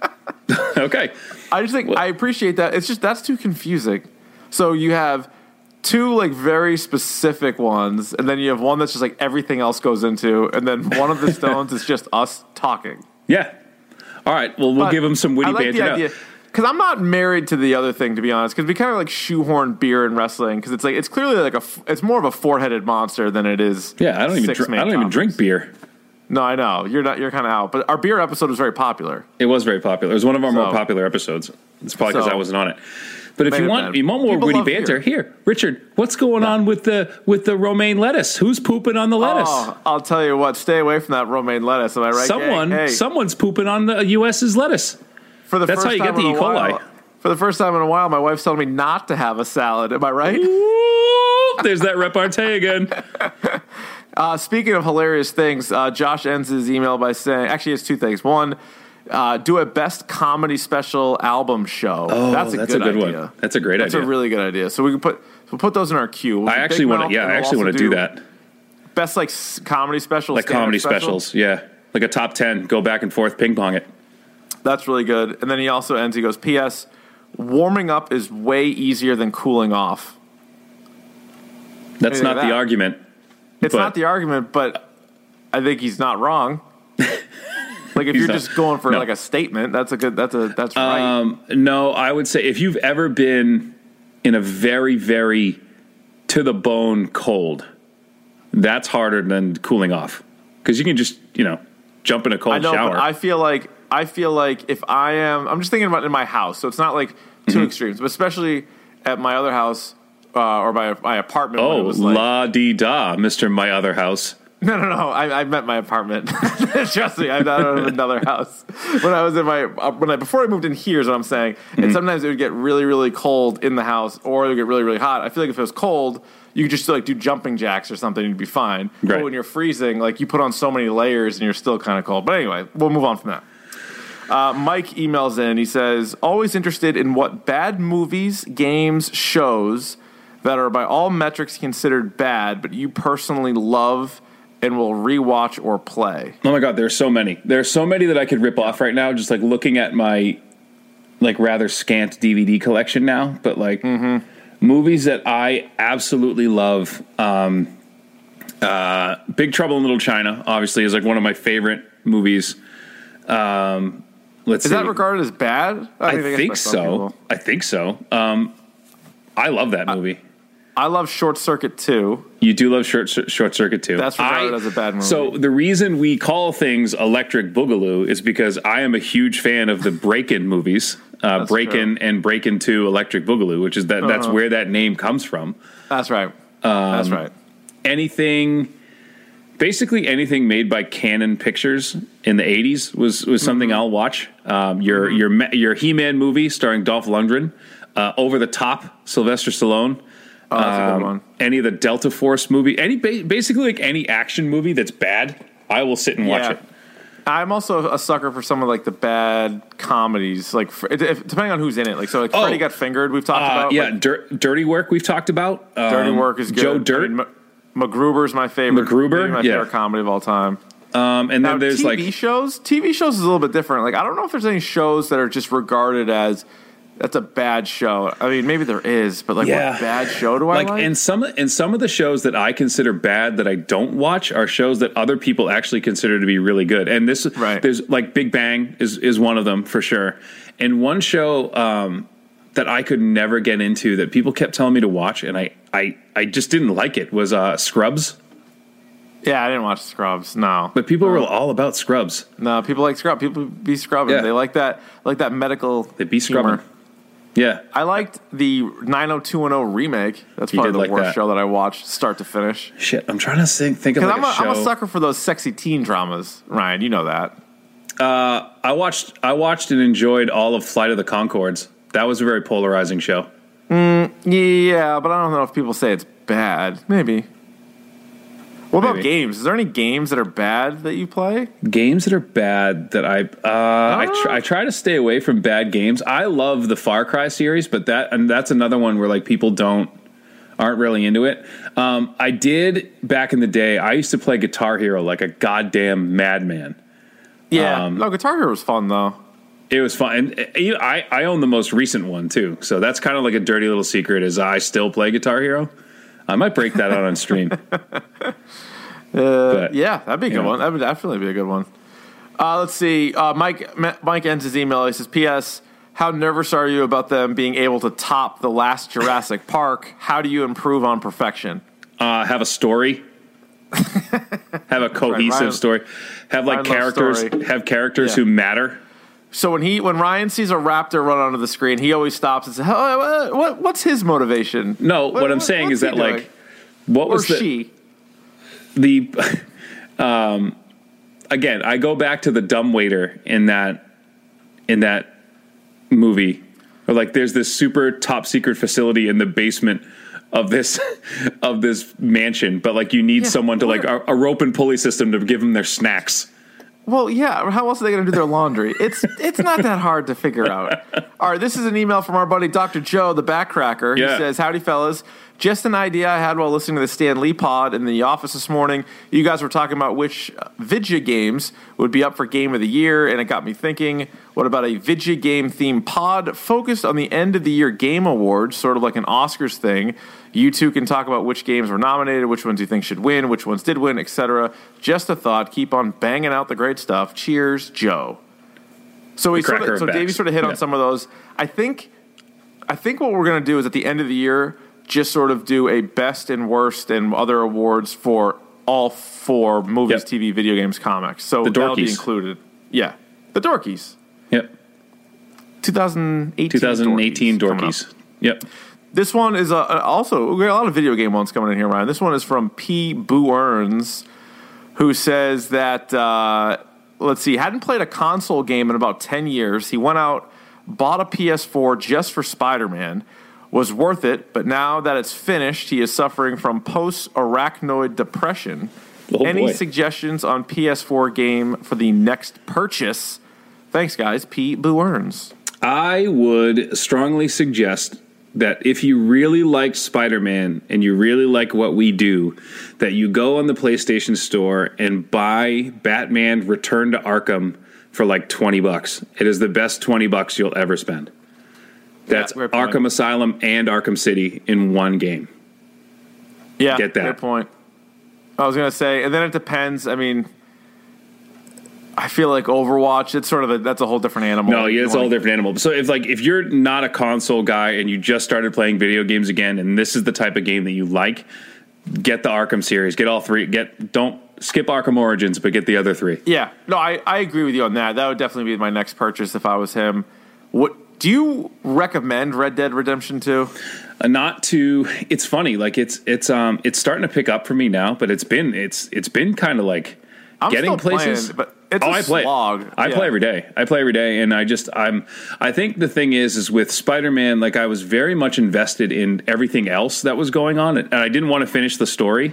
Okay. I just think, I appreciate that. It's just, that's too confusing. So you have two, like, very specific ones, and then you have one that's just, like, everything else goes into, and then one of the stones is just us talking. Yeah. All right. Well, we'll But give him some witty I like banter the now. idea. Because I'm not married to the other thing, to be honest. Because we kind of like shoehorn beer and wrestling. Because it's like it's clearly like a f- it's more of a four-headed monster than it is. Yeah, I don't even six drink, main I don't even topics. drink beer. No, I know you're not. You're kind of out. But our beer episode was very popular. It was very popular. It was one of our more So- popular episodes. It's probably because So- I wasn't on it. But if May you have want, been. you want more People witty love banter, beer. here, Richard. What's going on with the with the romaine lettuce? Who's pooping on the lettuce? Oh, I'll tell you what. Stay away from that romaine lettuce. Am I right? Someone, gang? Hey, someone's pooping on the US's lettuce. for the that's first how you time get the in a E. coli. while- For the first time in a while, my wife's telling me not to have a salad. Am I right? Ooh, there's that repartee again. Uh, speaking of hilarious things, uh, Josh ends his email by saying, actually, it's two things. One, uh, do a best comedy special album show. Oh, that's a that's good, a good idea. one. That's a great That's idea. a really good idea. So we can put we'll put those in our queue. We'll I do actually Big want Mouth, to. Yeah, and I we'll actually also want to do that. Best like s- comedy special, Like stand-up comedy special. specials. Yeah, like a top ten. Go back and forth, ping pong it. That's really good. And then he also ends. He goes, P S. Warming up is way easier than cooling off. That's Anything not of the that. argument. It's but- not the argument, but I think he's not wrong. Like if He's you're not- just going for no. like a statement, that's a good. That's a that's right. Um, no, I would say if you've ever been in a very, very to the bone cold, that's harder than cooling off because you can just you know jump in a cold I know, shower. but I feel like I feel like if I am, I'm just thinking about it in my house, so it's not like two Mm-hmm. extremes, but especially at my other house uh, or my my apartment. when oh, it was like, la di da, Mister My Other House. no, no, no. I, I meant my apartment. Trust me, I don't have another house. When I was in my uh, when I before I moved in here is what I'm saying. Mm-hmm. And sometimes it would get really, really cold in the house, or it would get really, really hot. I feel like if it was cold, you could just still like do jumping jacks or something, and you'd be fine. Right. But when you're freezing, like you put on so many layers, and you're still kind of cold. But anyway, we'll move on from that. Uh, Mike emails in. He says, always interested in what bad movies, games, shows that are by all metrics considered bad, but you personally love and will rewatch or play. Oh my God, there's so many. There's so many that I could rip off right now. Just like looking at my like rather scant D V D collection now, but like Mm-hmm. movies that I absolutely love. Um, uh, Big Trouble in Little China, obviously, is like one of my favorite movies. Um, let's Is see. that regarded as bad? I mean, guess think by some so. people. I think so. Um, I love that movie. I love Short Circuit two. You do love Short, Short Circuit too. That's regarded I- as a bad movie. So the reason we call things Electric Boogaloo is because I am a huge fan of the Break-In movies, uh, That's Break-In true. and Break-In two Electric Boogaloo, which is that that's Uh-huh. where that name comes from. That's right. Um, That's right. Anything, basically anything made by Canon Pictures in the eighties was was something Mm-hmm. I'll watch. Um, your your Ma- your He-Man movie starring Dolph Lundgren, uh, Over the Top, Sylvester Stallone. Oh, that's a Um, good one. Any of the Delta Force movie, any ba- basically like any action movie that's bad, I will sit and watch Yeah. it. I'm also a sucker for some of like the bad comedies, like for, if, depending on who's in it. Like so, like Oh. Freddy Got Fingered. We've talked Uh, about. yeah, like, Dir- Dirty Work we've talked about. Um, Dirty Work is good. Joe Dirt, I mean, M- MacGruber's my favorite. MacGruber, maybe my yeah. favorite comedy of all time. um, and Now, then there's T V like shows. T V shows is a little bit different. Like I don't know if there's any shows that are just regarded as that's a bad show. I mean, maybe there is, but like, Yeah. what bad show do I Like, like? and some and some of the shows that I consider bad that I don't watch are shows that other people actually consider to be really good. And this, Right. there's like Big Bang is is one of them for sure. And one show um, that I could never get into that people kept telling me to watch, and I I, I just didn't like it was uh, Scrubs. yeah, I didn't watch Scrubs. No, But people were all about Scrubs. no, people like Scrub. People be scrubbing. Yeah. They like that, like that medical. They be scrubbing. humor. Yeah. I liked the nine oh two one oh remake. That's You probably did the like worst that. show that I watched, start to finish. Shit, I'm trying to think, think of Because like I'm, a a, show. I'm a sucker for those sexy teen dramas, Ryan. You know that. Uh, I watched I watched and enjoyed all of Flight of the Conchords. That was a very polarizing show. Yeah, but I don't know if people say it's bad. Maybe. What about Maybe. games? Is there any games that are bad that you play? Games that are bad that I uh, I, tr- I try to stay away from bad games. I love the Far Cry series, but that and that's another one where like people don't aren't really into it. Um, I did back in the day. I used to play Guitar Hero like a goddamn madman. Yeah. Um, no, Guitar Hero was fun, though. It was fun. And uh, you know, I I own the most recent one too, so that's kind of like a dirty little secret. Is I still play Guitar Hero. I might break that out on stream. But, Yeah, that'd be a good you know. one. That would definitely be a good one. Uh, let's see. Uh, Mike Ma- Mike ends his email. He says, P S. How nervous are you about them being able to top the last Jurassic Park? How do you improve on perfection? Uh, have a story. Have a cohesive Ryan- story. Have like Ryan loves characters. story. Have characters Yeah. who matter. So when he when Ryan sees a raptor run onto the screen, he always stops and says, oh, what, what, what's his motivation? No, what, I'm saying is what's that he like, doing? what Or was the she? the um again? I go back to the dumbwaiter in that in that movie. Or like, there's this super top secret facility in the basement of this of this mansion, but like you need Yeah, someone to like where- a, a rope and pulley system to give them their snacks. Well, yeah. How else are they going to do their laundry? It's it's not that hard to figure out. All right, this is an email from our buddy Doctor Joe, the backcracker. He Yeah. says, "Howdy, fellas. Just an idea I had while listening to the Stan Lee pod in the office this morning. You guys were talking about which uh, Vidya games would be up for Game of the Year, and it got me thinking, what about a Vidya game themed pod focused on the end of the year game awards, sort of like an Oscars thing? You two can talk about which games were nominated, which ones you think should win, which ones did win, et cetera. Just a thought. Keep on banging out the great stuff. Cheers, Joe." So we The sort cracker of, so of Davey backs. sort of hit Yeah. on some of those. I think, I think what we're going to do is at the end of the year, just sort of do a best and worst and other awards for all four movies, Yep. T V, video games, comics. So The that'll be Dorkies. included. Yeah, the Dorkies. Yep. twenty eighteen. twenty eighteen coming up. Dorkies. Yep. This one is uh, also, we got a lot of video game ones coming in here, Ryan. This one is from P. Boo Earns, who says that, uh, let's see, hadn't played a console game in about ten years. He went out, bought a P S four just for Spider-Man, was worth it, but now that it's finished, he is suffering from post-arachnoid depression. Oh, Any boy. suggestions on P S four game for the next purchase? Thanks, guys. P. Boo Earns. I would strongly suggest that if you really like Spider-Man and you really like what we do, that you go on the PlayStation Store and buy Batman Return to Arkham for like twenty bucks. It is the best twenty bucks you'll ever spend. That's Yeah, great point. Arkham Asylum and Arkham City in one game. Yeah, Get that. Good point. I was gonna say, and then it depends. I mean, I feel like Overwatch. It's sort of a, that's a whole different animal. No, yeah, it's a You whole wanna- different animal. So if like if you're not a console guy and you just started playing video games again, and this is the type of game that you like, get the Arkham series. Get all three. Get don't skip Arkham Origins, but get the other three. Yeah, no, I, I agree with you on that. That would definitely be my next purchase if I was him. What do you recommend Red Dead Redemption two? Uh, not to. It's funny. Like it's it's um it's starting to pick up for me now, but it's been it's it's been kind of like I'm getting still places. playing, but it's oh, a I play. slog. I Yeah. play every day. I play every day, and I just I'm. I think the thing is, is with Spider-Man, like I was very much invested in everything else that was going on, and I didn't want to finish the story.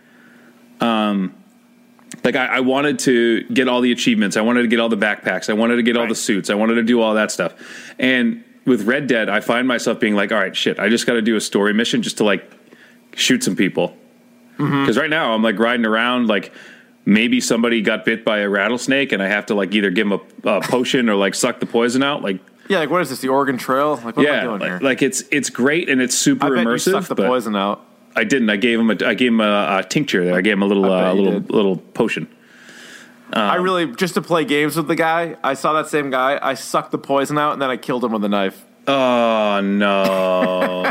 Um, like I, I wanted to get all the achievements. I wanted to get all the backpacks. I wanted to get all Right. the suits. I wanted to do all that stuff. And with Red Dead, I find myself being like, all right, shit, I just got to do a story mission just to like shoot some people. Because right now I'm like riding around like maybe somebody got bit by a rattlesnake and I have to like either give them a, a potion or like suck the poison out. Like Yeah, like what is this? The Oregon Trail? Like what yeah, am I doing like, here? like it's it's great and it's super I bet immersive. you sucked the but poison out. I didn't. I gave him a I gave him a, a tincture there. I gave him a little uh, little did. little potion. Um, I really just to play games with the guy. I saw that same guy. I sucked the poison out and then I killed him with a knife. Oh no!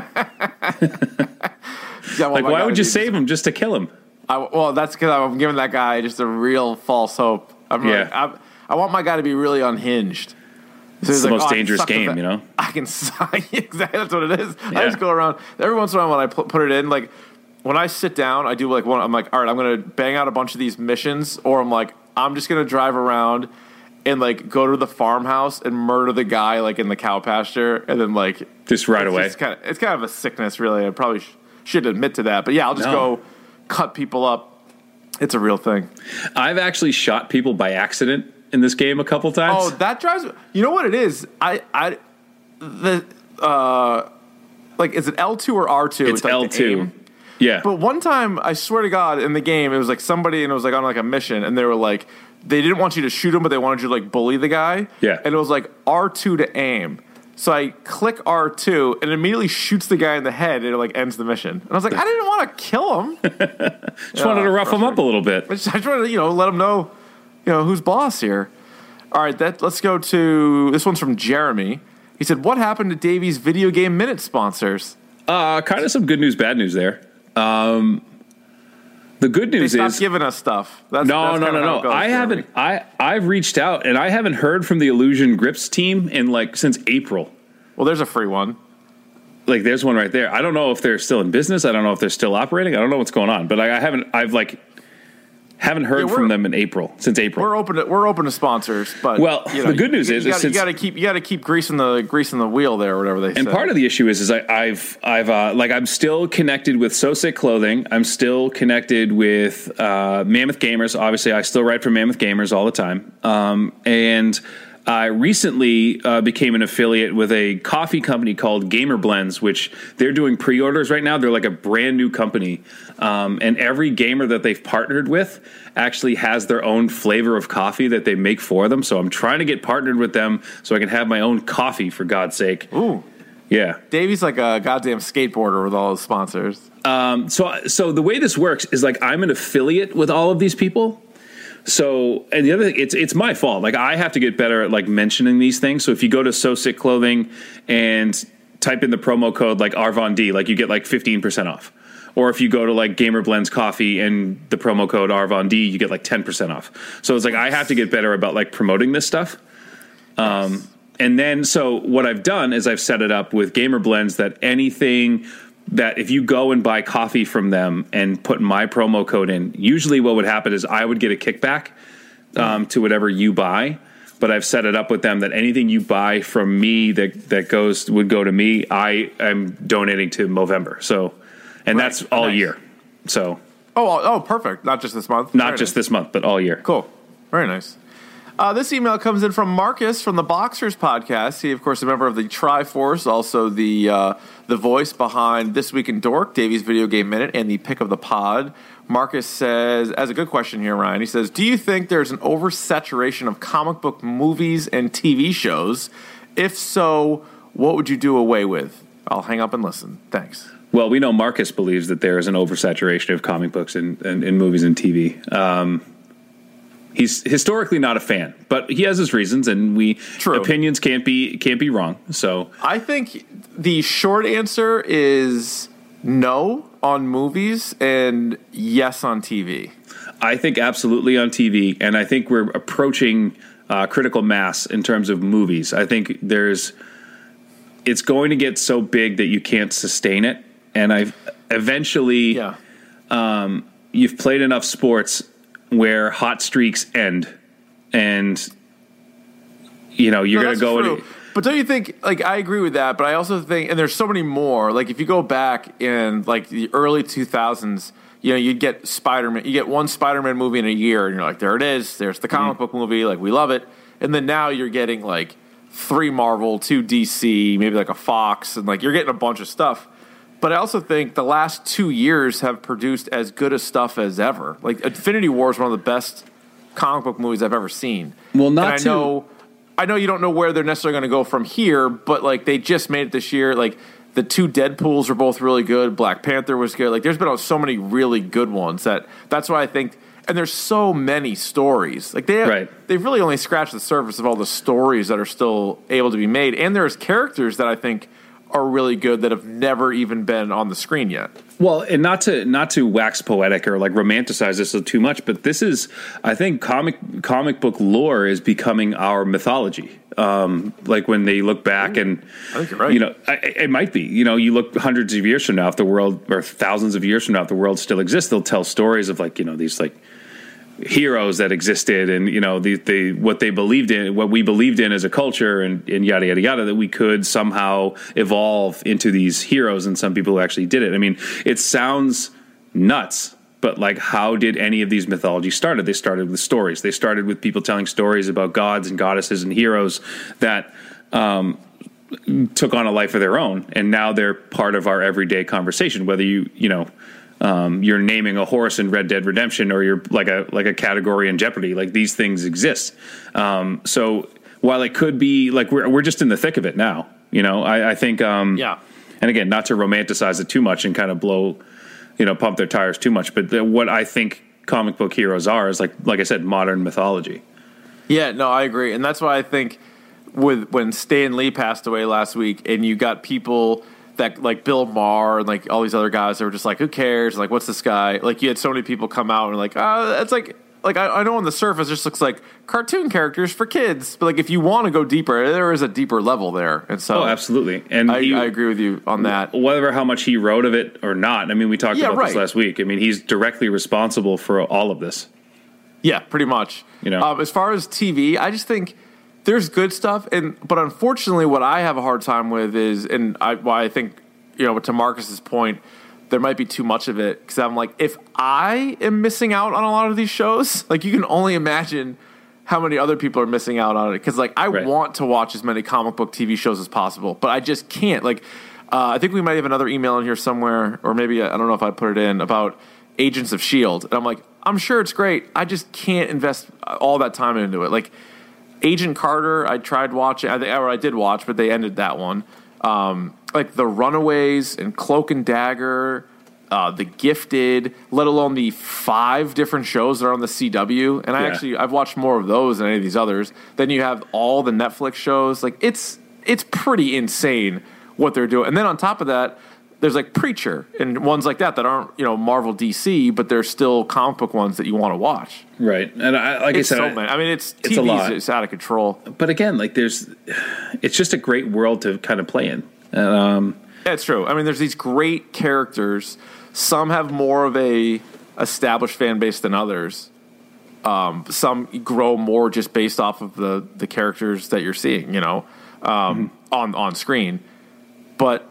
Yeah, well, like why would you save him just to kill him? I, well, that's because I'm giving that guy just a real false hope. I'm Yeah. like, I'm, I want my guy to be really unhinged. So It's he's the like, most "Oh, I can dangerous suck the game, va- you know? I can suck. Exactly, that's what it is. I Yeah. just go around every once in a while when I put, put it in. Like when I sit down, I do like one. I'm like, all right, I'm gonna bang out a bunch of these missions, or I'm like, I'm just gonna drive around and like go to the farmhouse and murder the guy like in the cow pasture, and then like Just right it's away. just kind of, it's kind of a sickness, really. I probably sh- should admit to that, but yeah, I'll just No. go cut people up. It's a real thing. I've actually shot people by accident in this game a couple times. Oh, that drives. You know what it is? I, I, the, uh, like, is it L two or R two? it's like L the two. aim. Yeah. But one time, I swear to God, in the game, it was like somebody, and it was like on like a mission, and they were like, they didn't want you to shoot him, but they wanted you to like bully the guy. Yeah. And it was like R two to aim. So I click R two, and it immediately shoots the guy in the head, and it like ends the mission. And I was like, I didn't want to kill him. Just wanted to rough him up a little bit. I just, I just wanted to, you know, let him know, you know, who's boss here. All right, that let's go to this one's from Jeremy. He said, "What happened to Davies Video Game Minute sponsors?" Uh, kind of some good news, bad news there. Um, the good They news stopped is giving us stuff. That's, no, that's no, kinda no, how no. it goes, I Jeremy. haven't. I I've reached out and I haven't heard from the Illusion Grips team in like since April. Well, there's a free one. Like there's one right there. I don't know if they're still in business. I don't know if they're still operating. I don't know what's going on. But I, I haven't. I've like haven't heard Yeah, we're- from them in April since April. We're open to we're open to sponsors, but Well, you know, the good news you, is- you is gotta, since- you got to keep you got to keep greasing the greasing the wheel there, or whatever they say. And part of the issue is, is I, I've, I've, uh, like, I'm still connected with So Sick Clothing. I'm still connected with uh, Mammoth Gamers. Obviously, I still write for Mammoth Gamers all the time. Um, and I recently uh, became an affiliate with a coffee company called Gamer Blends, which they're doing pre-orders right now. They're like a brand new company, um, and every gamer that they've partnered with actually has their own flavor of coffee that they make for them. So I'm trying to get partnered with them so I can have my own coffee, for God's sake. Ooh, yeah. Davey's like a goddamn skateboarder with all his sponsors. Um, so, so the way this works is like I'm an affiliate with all of these people. So, and the other thing, it's it's my fault. Like I have to get better at like mentioning these things. So if you go to So Sick Clothing and type in the promo code like Arvon D, like you get like fifteen percent off. Or if you go to like Gamer Blends Coffee and the promo code Arvon D, you get like ten percent off. So it's like I have to get better about like promoting this stuff. Um, Yes. And then, so what I've done is I've set it up with Gamer Blends that anything that if you go and buy coffee from them and put my promo code in, usually what would happen is I would get a kickback um, to whatever you buy. But I've set it up with them that anything you buy from me that that goes would go to me. I am donating to Movember. So, and Right. that's all Nice. year. So Oh, oh, perfect. Not just this month. not Very just nice. this month, but all year. Cool. Very nice. Uh, this email comes in from Marcus from the Boxers podcast. He, of course, is a member of the Triforce, also the uh, the voice behind This Week in Dork, Davey's Video Game Minute, and the pick of the pod. Marcus says, as a good question here, Ryan, he says, do you think there's an oversaturation of comic book movies and T V shows? If so, what would you do away with? I'll hang up and listen. Thanks. Well, we know Marcus believes that there is an oversaturation of comic books and, and, and movies and T V. Um, he's historically not a fan, but he has his reasons, and we True. opinions can't be can't be wrong. So I think the short answer is no on movies and yes on T V. I think absolutely on T V, and I think we're approaching uh, critical mass in terms of movies. I think there's it's going to get so big that you can't sustain it, and I've eventually Yeah. um, you've played enough sports where hot streaks end, and you know you're No, going to that's go. true. And, But don't you think, like, I agree with that, but I also think, and there's so many more, like, if you go back in, like, the early two thousands, you know, you'd get Spider-Man, you get one Spider-Man movie in a year, and you're like, there it is, there's the comic Mm-hmm. book movie, like, we love it. And then now you're getting, like, three Marvel, two D C, maybe, like, a Fox, and, like, you're getting a bunch of stuff. But I also think the last two years have produced as good a stuff as ever. Like, Infinity War is one of the best comic book movies I've ever seen. Well, not and I to- know... I know you don't know where they're necessarily going to go from here, but like they just made it this year. Like the two Deadpools were both really good. Black Panther was good. Like there's been so many really good ones that that's why I think. And there's so many stories. Like they have, right. they've really only scratched the surface of all the stories that are still able to be made. And there's characters that I think are really good that have never even been on the screen yet. Well, and not to not to wax poetic or like romanticize this too much, but this is, I think, comic comic book lore is becoming our mythology. Um, like when they look back, and I think you're right. You know, I, it might be. You know, you look hundreds of years from now, if the world or thousands of years from now, if the world still exists, they'll tell stories of like you know these like heroes that existed, and you know the the what they believed in, what we believed in as a culture, and, and yada yada yada, that we could somehow evolve into these heroes, and some people who actually did it. I mean, it sounds nuts, but like, how did any of these mythologies started? They started with stories. They started with people telling stories about gods and goddesses and heroes that um, took on a life of their own, and now they're part of our everyday conversation. Whether you you know. Um, you're naming a horse in Red Dead Redemption, or you're like a like a category in Jeopardy. Like these things exist. Um, so while it could be like we're we're just in the thick of it now, you know. I, I think. Um, yeah. And again, not to romanticize it too much and kind of blow, you know, pump their tires too much. But the, what I think comic book heroes are is like like I said, modern mythology. Yeah. No, I agree, and that's why I think with when Stan Lee passed away last week, and you got people. That like Bill Maher and like all these other guys that were just like, who cares? Like, what's this guy? Like, you had so many people come out and like, oh, it's like, like I, I know on the surface it just looks like cartoon characters for kids, but like if you want to go deeper, there is a deeper level there. And so, oh, absolutely, and I, he, I agree with you on that. Whether how much he wrote of it or not, I mean, we talked yeah, about right. this last week. I mean, he's directly responsible for all of this. Yeah, pretty much. You know, um, as far as T V, I just think. There's good stuff, and but unfortunately, what I have a hard time with is, and I, why I think. You know, to Marcus's point, there might be too much of it because I'm like, if I am missing out on a lot of these shows, like you can only imagine how many other people are missing out on it. Because like I right. want to watch as many comic book T V shows as possible, but I just can't. Like, uh, I think we might have another email in here somewhere, or maybe I don't know if I put it in about Agents of S H I E L D, and I'm like, I'm sure it's great. I just can't invest all that time into it. Like Agent Carter, I tried watching, I think, or I did watch, but they ended that one. Um, like The Runaways and Cloak and Dagger, uh, The Gifted, let alone the five different shows that are on the C W. And I yeah. actually, I've watched more of those than any of these others. Then you have all the Netflix shows. Like it's, it's pretty insane what they're doing. And then on top of that, there's like Preacher and ones like that that aren't, you know, Marvel D C, but they're still comic book ones that you want to watch. Right. And I, like it's I said, so many. I mean, it's, it's T V's a lot. It's out of control. But again, like there's, it's just a great world to kind of play in. Um, yeah, it's true. I mean, there's these great characters. Some have more of a established fan base than others. Um, some grow more just based off of the, the characters that you're seeing, you know, um, mm-hmm. on on screen. But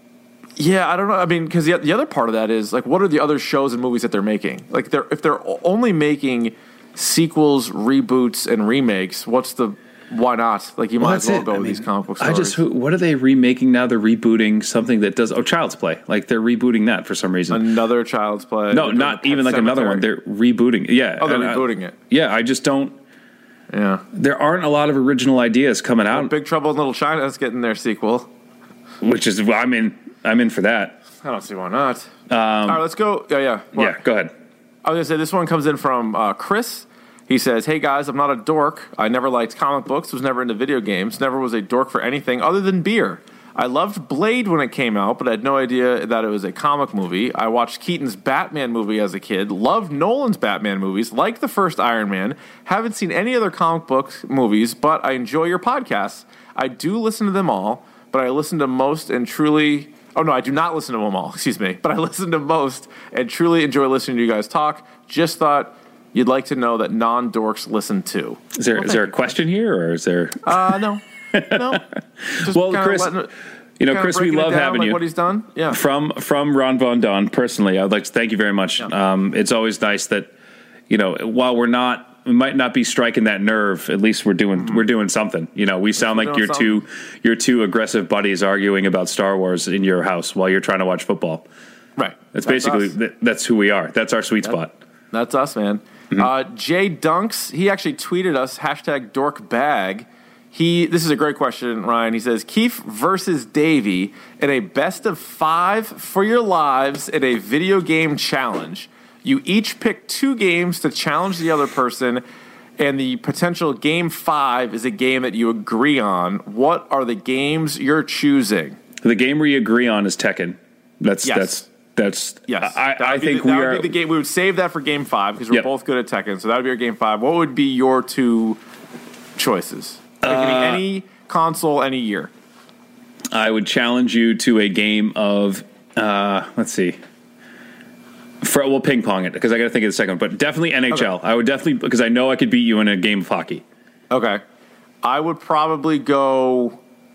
yeah, I don't know. I mean, because the the other part of that is like, what are the other shows and movies that they're making? Like, they're if they're only making sequels, reboots, and remakes, what's the why not? Like, you well, might as well it. go I with mean, these comic book stories. I just, what are they remaking now? They're rebooting something that does, oh, Child's Play. Like, they're rebooting that for some reason. Another Child's Play. No, not even like Cemetery. another one. They're rebooting. Yeah. Oh, they're and, rebooting uh, it. Yeah, I just don't. Yeah. There aren't a lot of original ideas coming out. Well, Big Trouble in Little China is getting their sequel. Which is, well, I'm in, I'm in for that. I don't see why not. Um, All right, let's go. Yeah, yeah. Well, yeah, go ahead. I was going to say, this one comes in from uh, Chris. He says, hey guys, I'm not a dork. I never liked comic books, was never into video games, never was a dork for anything other than beer. I loved Blade when it came out, but I had no idea that it was a comic movie. I watched Keaton's Batman movie as a kid, loved Nolan's Batman movies, liked the first Iron Man, haven't seen any other comic book movies, but I enjoy your podcasts. I do listen to them all, but I listen to most and truly... Oh, no, I do not listen to them all, excuse me, but I listen to most and truly enjoy listening to you guys talk. Just thought... You'd like to know that non-dorks listen too. Is there well, is there a question here, or is there? Uh, no, no. Just well, Chris, letting, you know, Chris, we love down, having like you. What he's done, yeah. From from Ron Von Don personally, I'd like to thank you very much. Yeah. Um, it's always nice that, you know, while we're not, we might not be striking that nerve, at least we're doing mm-hmm. we're doing something. You know, we sound like your two your two aggressive buddies arguing about Star Wars in your house while you're trying to watch football. Right. That's, that's basically th- that's who we are. That's our sweet that, spot. That's us, man. Mm-hmm. Uh, Jay Dunks, he actually tweeted us, hashtag dorkbag. He. This is a great question, Ryan. He says, Keith versus Davey in a best of five for your lives in a video game challenge. You each pick two games to challenge the other person, and the potential game five is a game that you agree on. What are the games you're choosing? The game we agree on is Tekken. That's yes. that's that's. Yes, I, I think the, we that are. would be the game. We would save that for game five because we're Yep. both good at Tekken. So that would be our game five. What would be your two choices? It could be Uh, any console, any year. I would challenge you to a game of. Uh, let's see. For, we'll ping pong it because I got to think of the second one, but definitely N H L. Okay. I would definitely because I know I could beat you in a game of hockey. Okay, I would probably go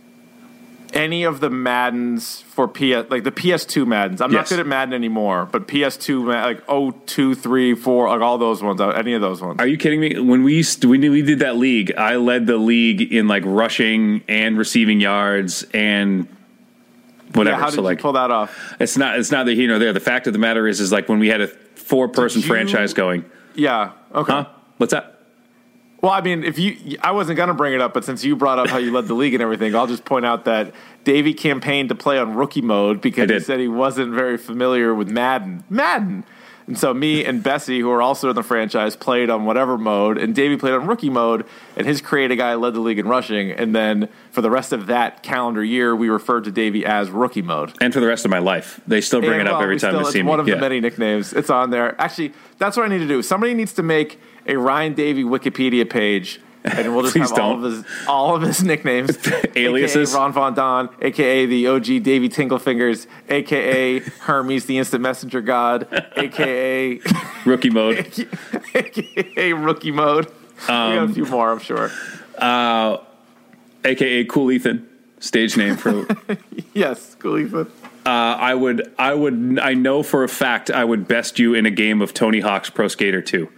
any of the Maddens for P S, like the P S two Maddens. I'm Yes. not good at Madden anymore, but P S two, like oh two, three, four, like all those ones, any of those ones. Are you kidding me? When we used to, when we did that league, I led the league in like rushing and receiving yards and whatever. Yeah, how did so like, you pull that off? It's not it's neither here nor there. The fact of the matter is, is like when we had a four person you- franchise going. Yeah. Okay. Huh? What's that? Well, I mean, if you, I wasn't going to bring it up, but since you brought up how you led the league and everything, I'll just point out that Davey campaigned to play on rookie mode because I he did. said he wasn't very familiar with Madden. Madden. And so me and Bessie, who are also in the franchise, played on whatever mode, and Davey played on rookie mode, and his creative guy led the league in rushing. And then for the rest of that calendar year, we referred to Davey as rookie mode. And for the rest of my life, they still bring And, it up well, every we time still, they it's see me. one of Yeah. the many nicknames. It's on there. Actually, that's what I need to do. Somebody needs to make a Ryan Davey Wikipedia page, and we'll just Please have all don't. of his all of his nicknames, Aliases. A K A Ron Von Don, A K A the O G Davey Tinglefingers, A K A Hermes the Instant Messenger God, A K A Rookie mode. A K A Rookie Mode. we got a few more, I'm sure. Uh, A K A Cool Ethan, stage name for. Yes, cool, Ethan. Uh, I would, I would, I know for a fact I would best you in a game of Tony Hawk's Pro Skater two.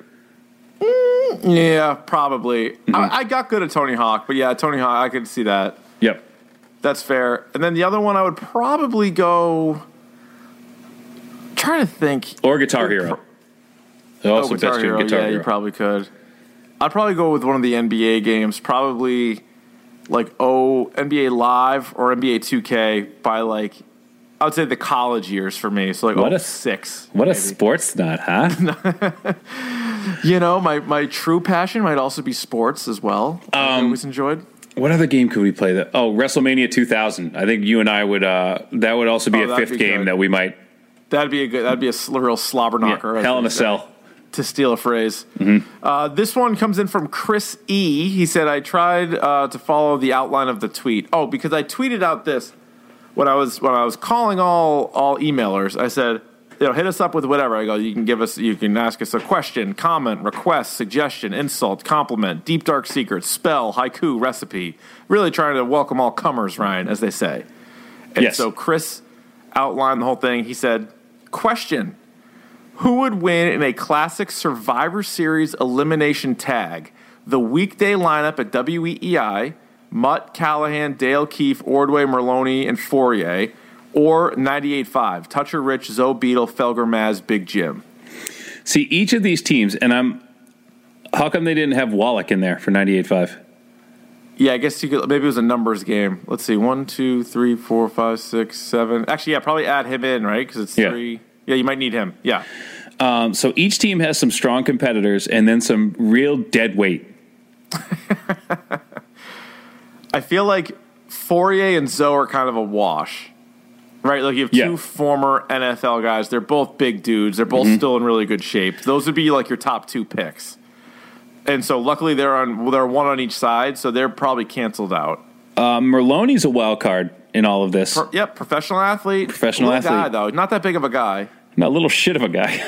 Yeah, probably. Mm-hmm. I, I got good at Tony Hawk, but yeah, Tony Hawk, I could see that. Yep. That's fair. And then the other one, I would probably go. Trying to think. Or Guitar Hero. Also Oh, Guitar best you in Hero. Guitar Yeah, Hero. you probably could. I'd probably go with one of the N B A games, probably like oh N B A Live or N B A two K by like I would say the college years for me. So like What oh a- six. What a maybe. sports nut, huh? You know, my, my true passion might also be sports as well. I Um, always enjoyed. What other game could we play? That oh, WrestleMania two thousand. I think you and I would. Uh, that would also be Oh, a that'd fifth be game good. that we might. That'd be a good. That'd be a sl- real slobber knocker. Yeah, as hell in they a say, cell. to steal a phrase. Mm-hmm. Uh, this one comes in from Chris E. He said, "I tried uh, to follow the outline of the tweet. Oh, because I tweeted out this when I was when I was calling all all emailers. I sa." You know, hit us up with whatever. I go, you can give us, you can ask us a question, comment, request, suggestion, insult, compliment, deep dark secret, spell, haiku, recipe. Really trying to welcome all comers, Ryan, as they say. And Yes. so Chris outlined the whole thing. He said, question, who would win in a classic Survivor Series elimination tag? The weekday lineup at W E E I, Mutt, Callahan, Dale Keefe, Ordway, Merlone, and Fourier, or ninety-eight point five, Toucher Rich, Zoe Beetle, Felger Maz, Big Jim. See each of these teams, and I'm. How come they didn't have Wallach in there for ninety-eight point five? Yeah, I guess you could. Maybe it was a numbers game. Let's see, one, two, three, four, five, six, seven. Actually, yeah, probably add him in, right? Because it's Yeah. three. Yeah, you might need him. Yeah. Um, so each team has some strong competitors and then some real dead weight. I feel like Fourier and Zoe are kind of a wash. Right, like you have two Yeah. former N F L guys. They're both big dudes. They're both still in really good shape. Those would be like your top two picks. And so, luckily, they're on. Well, they're one on each side, so they're probably canceled out. Uh, Merlone's a wild card in all of this. Pro, yep, professional athlete. Professional Little athlete. guy though, not that big of a guy. Not a little shit of a guy.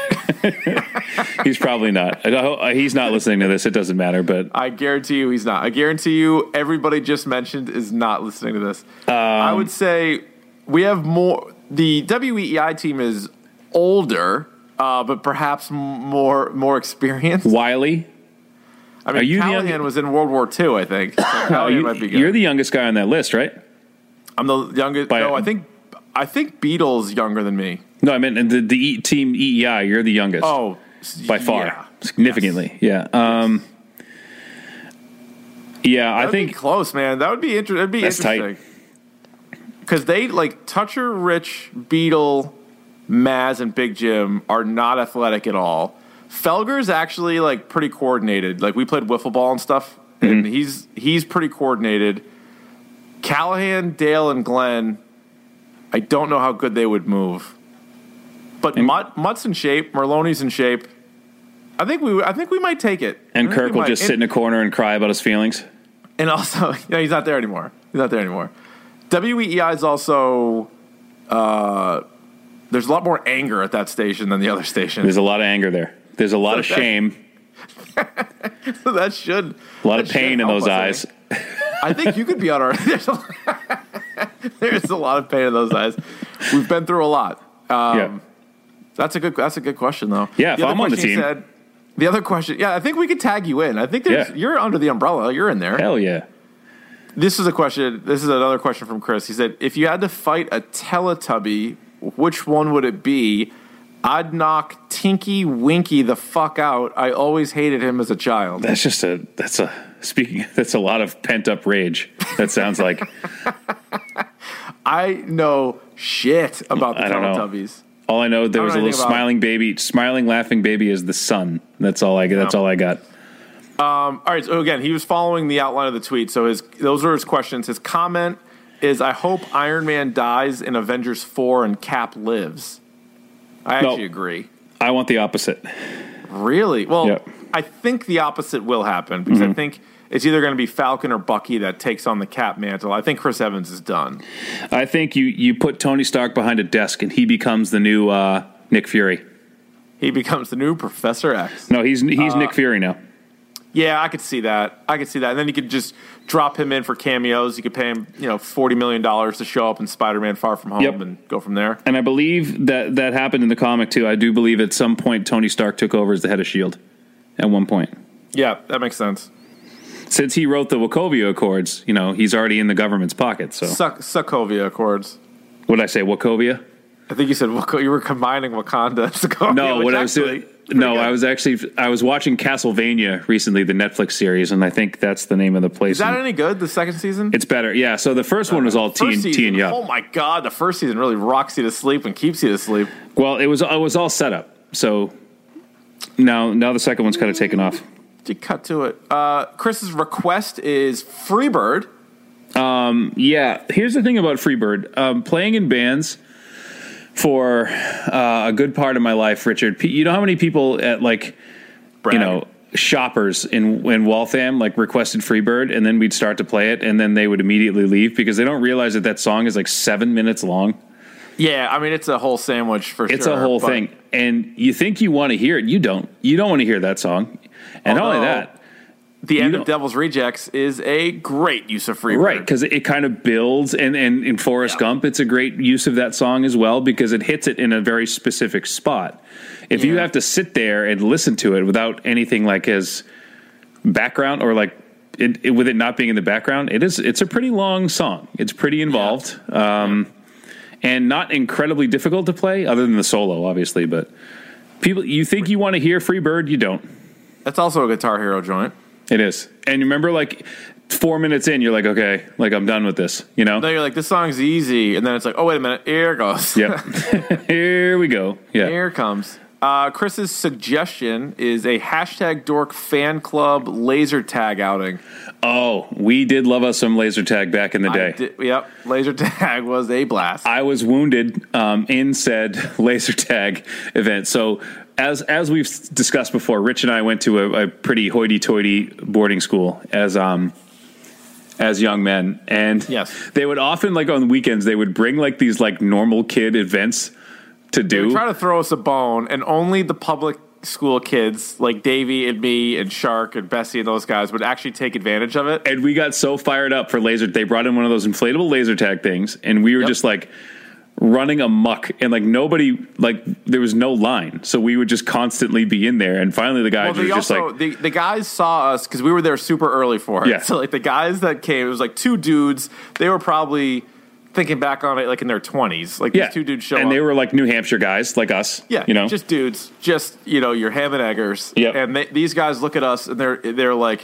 He's probably not. I don't- He's not listening to this. It doesn't matter. But I guarantee you, he's not. I guarantee you, everybody just mentioned is not listening to this. Um, I would say we have more. The W E E I team is older, uh, but perhaps m- more more experienced. Wiley, I mean, Are you the Callahan young- was in World War Two, I think. So oh, Callahan you, might be good. you're the youngest guy on that list, right? I'm the youngest. By- no, I think I think Beatles younger than me. No, I meant the, the e, team E E I. You're the youngest. Oh, by far, yeah. significantly. Yes. Yeah. Um, Yeah, I That'd think be close, man. That would be inter- That'd be That's interesting. Because they like Toucher, Rich, Beetle, Maz, and Big Jim are not athletic at all. Felger's actually like pretty coordinated. Like we played wiffle ball and stuff, and Mm-hmm. he's he's pretty coordinated. Callahan, Dale, and Glenn, I don't know how good they would move. But And- Mutt, Mutt's in shape. Merloni's in shape. I think we I think we might take it. and I think Kirk we will might. just And- sit in a corner and cry about his feelings. And also, yeah, he's not there anymore. He's not there anymore. W E E I is also, uh, there's a lot more anger at that station than the other station. There's a lot of anger there. There's a lot of Okay. shame, that should. a lot of that pain should in help those us, I eyes. think. I think you could be on our. There's a, there's a lot of pain in those eyes. We've been through a lot. Um, yeah. That's a good. That's a good question, though. Yeah, if other I'm on the question you team. Said, the other question, yeah, I think we could tag you in. I think there's, Yeah. you're under the umbrella. You're in there. Hell yeah. This is a question. This is another question from Chris. He said, "If you had to fight a Teletubby, which one would it be? I'd knock Tinky Winky the fuck out. I always hated him as a child." That's just a, that's a, speaking, that's a lot of pent up rage. That sounds like. I know shit about the I don't know. Teletubbies. All I know, there I was a don't know little anything about- smiling baby, smiling, laughing baby is the sun. That's all I, that's all I got. Um, all right. So again, he was following the outline of the tweet. So his those are his questions. His comment is, "I hope Iron Man dies in Avengers four and Cap lives." I No. actually agree. I want the opposite. Really? Well, Yep. I think the opposite will happen because Mm-hmm. I think it's either going to be Falcon or Bucky that takes on the Cap mantle. I think Chris Evans is done. I think you, you put Tony Stark behind a desk and he becomes the new uh, Nick Fury. He becomes the new Professor X. No, he's he's Uh, Nick Fury now. Yeah, I could see that. I could see that. And then you could just drop him in for cameos. You could pay him, you know, forty million dollars to show up in Spider-Man Far From Home Yep. and go from there. And I believe that that happened in the comic too. I do believe at some point Tony Stark took over as the head of S H I E L D at one point. Yeah, that makes sense. Since he wrote the Wachovia Accords, you know, he's already in the government's pocket. So Suck, Sokovia Accords. what did I say? Wachovia? I think you said Wak- you were combining Wakanda and Sokovia. No, which what I was actually- doing. No, I was actually I was watching Castlevania recently, the Netflix series, and I think that's the name of the place. Is that And any good? The second season? it's better, yeah. So the first one was all tea First and, tea season, and yup. oh my god, the first season really rocks you to sleep and keeps you to sleep. Well, it was it was all set up. So now now the second one's kind of taken off. To cut to it, uh, Chris's request is Freebird. Yeah, here's the thing about Freebird. Um, playing in bands for uh, a good part of my life, Richard. P- You know how many people at like Brag. you know shoppers in in Waltham like requested Freebird, and then we'd start to play it, and then they would immediately leave because they don't realize that that song is like seven minutes long. Yeah, I mean it's a whole sandwich for It's sure. a whole but thing, and you think you want to hear it, you don't. You don't want to hear that song, and not only Although, that. The end don't- of Devil's Rejects is a great use of Freebird. Right, because it, it kind of builds, and, and in Forrest Yeah. Gump, it's a great use of that song as well because it hits it in a very specific spot. If you Yeah. have to sit there and listen to it without anything like as background or like it, it, with it not being in the background, it is it's a pretty long song. It's pretty involved, um, and not incredibly difficult to play, other than the solo, obviously. But people, you think you want to hear Freebird, you don't. That's also a Guitar Hero joint. It is, and remember, like four minutes in, you're like, okay, like I'm done with this, you know. Then you're like, this song's easy, and then it's like, oh wait a minute, here it goes. Yep. Here we go. Yeah. Here it comes. Uh, Chris's suggestion is a hashtag dork fan club laser tag outing. Oh, we did love us some laser tag back in the I day. did- yep, laser tag was a blast. I was wounded um, in said laser tag event. So as as we've discussed before, Rich and I went to a, a pretty hoity-toity boarding school as um as young men, and Yes. they would often, like on weekends, they would bring like these like normal kid events to They do. would try to throw us a bone, and only the public school kids like Davey and me and Shark and Bessie and those guys would actually take advantage of it. And we got so fired up for laser. They brought in one of those inflatable laser tag things, and we were Yep. just like running amok. And like nobody, like there was no line, so we would just constantly be in there. And finally, the guys Well, were they just also like, the, the guys saw us because we were there super early for it. Yeah. So like the guys that came, it was like two dudes. They were probably thinking back on it like in their twenties. Like yeah, these two dudes show and up. they were like New Hampshire guys, like us. Yeah, you know, just dudes, just you know, your ham and eggers. Yep. And they, these guys look at us and they're they're like,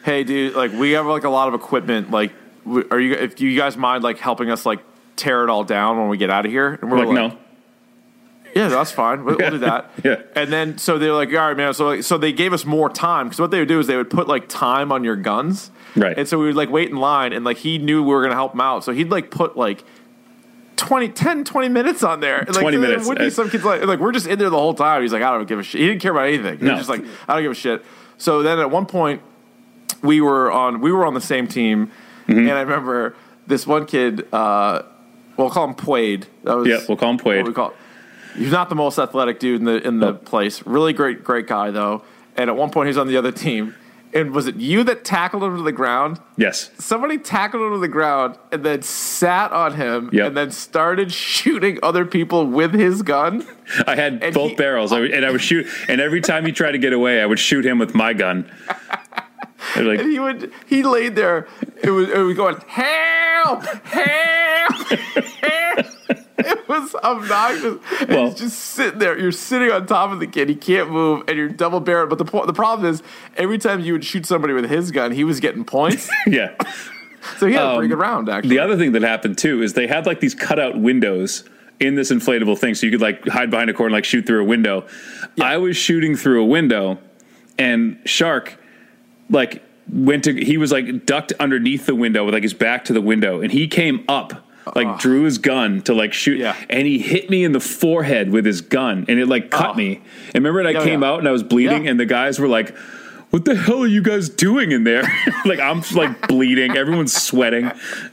hey, dude, like we have like a lot of equipment. Like, w- are you? If do you guys mind like helping us like tear it all down when we get out of here? And we're like, like no. Yeah, that's fine. We'll, we'll do that. Yeah. And then so they're like, all right, man. So like, so they gave us more time because what they would do is they would put like time on your guns. Right. And so we would like wait in line, and like he knew we were gonna help him out, so he'd like put like twenty, ten, twenty minutes on there. And, like, twenty minutes. Would be some kids like like we're just in there the whole time. He's like, I don't give a shit. He didn't care about anything. He no. was just like, I don't give a shit. So then at one point we were on we were on the same team, mm-hmm. and I remember this one kid. Uh, we'll call him Puade. That was yeah, we'll call him Puade. What we call. He's not the most athletic dude in the in the nope. place. Really great, great guy though. And at one point, he's on the other team. And was it you that tackled him to the ground? Yes. Somebody tackled him to the ground and then sat on him yep. and then started shooting other people with his gun. I had and both he, barrels, I, and I would shoot. And every time he tried to get away, I would shoot him with my gun. Like, and he would. He laid there. It was. It was going help, help, help. It was obnoxious. And well, he's just sitting there. You're sitting on top of the kid. He can't move, and you're double barreled. But the po- the problem is, every time you would shoot somebody with his gun, he was getting points. Yeah. So he had um, a pretty good round, actually. The other thing that happened too is they had like these cutout windows in this inflatable thing, so you could like hide behind a corner, and, like shoot through a window. Yeah. I was shooting through a window, and Shark, like went to. He was like ducked underneath the window with like his back to the window, and he came up. Like uh, drew his gun to like shoot, yeah. and he hit me in the forehead with his gun, and it like cut uh, me. And remember, I yeah, came yeah. out and I was bleeding, yeah. and the guys were like, "What the hell are you guys doing in there?" Like I'm like bleeding, everyone's sweating.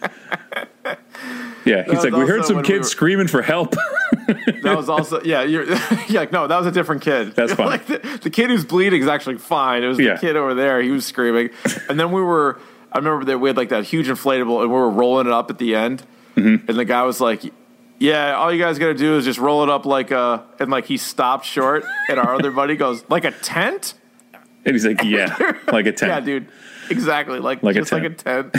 Yeah, he's like, "We heard some kids we were... screaming for help." That was also yeah, you're yeah, no, that was a different kid. That's fine. Like the, the kid who's bleeding is actually fine. It was the yeah. kid over there; he was screaming, and then we were. I remember that we had like that huge inflatable, and we were rolling it up at the end. Mm-hmm. And the guy was like, yeah, all you guys got to do is just roll it up like a, and like he stopped short. And our other buddy goes, like a tent? And he's like, yeah, like a tent. Yeah, dude. Exactly. Like, like just a like a tent.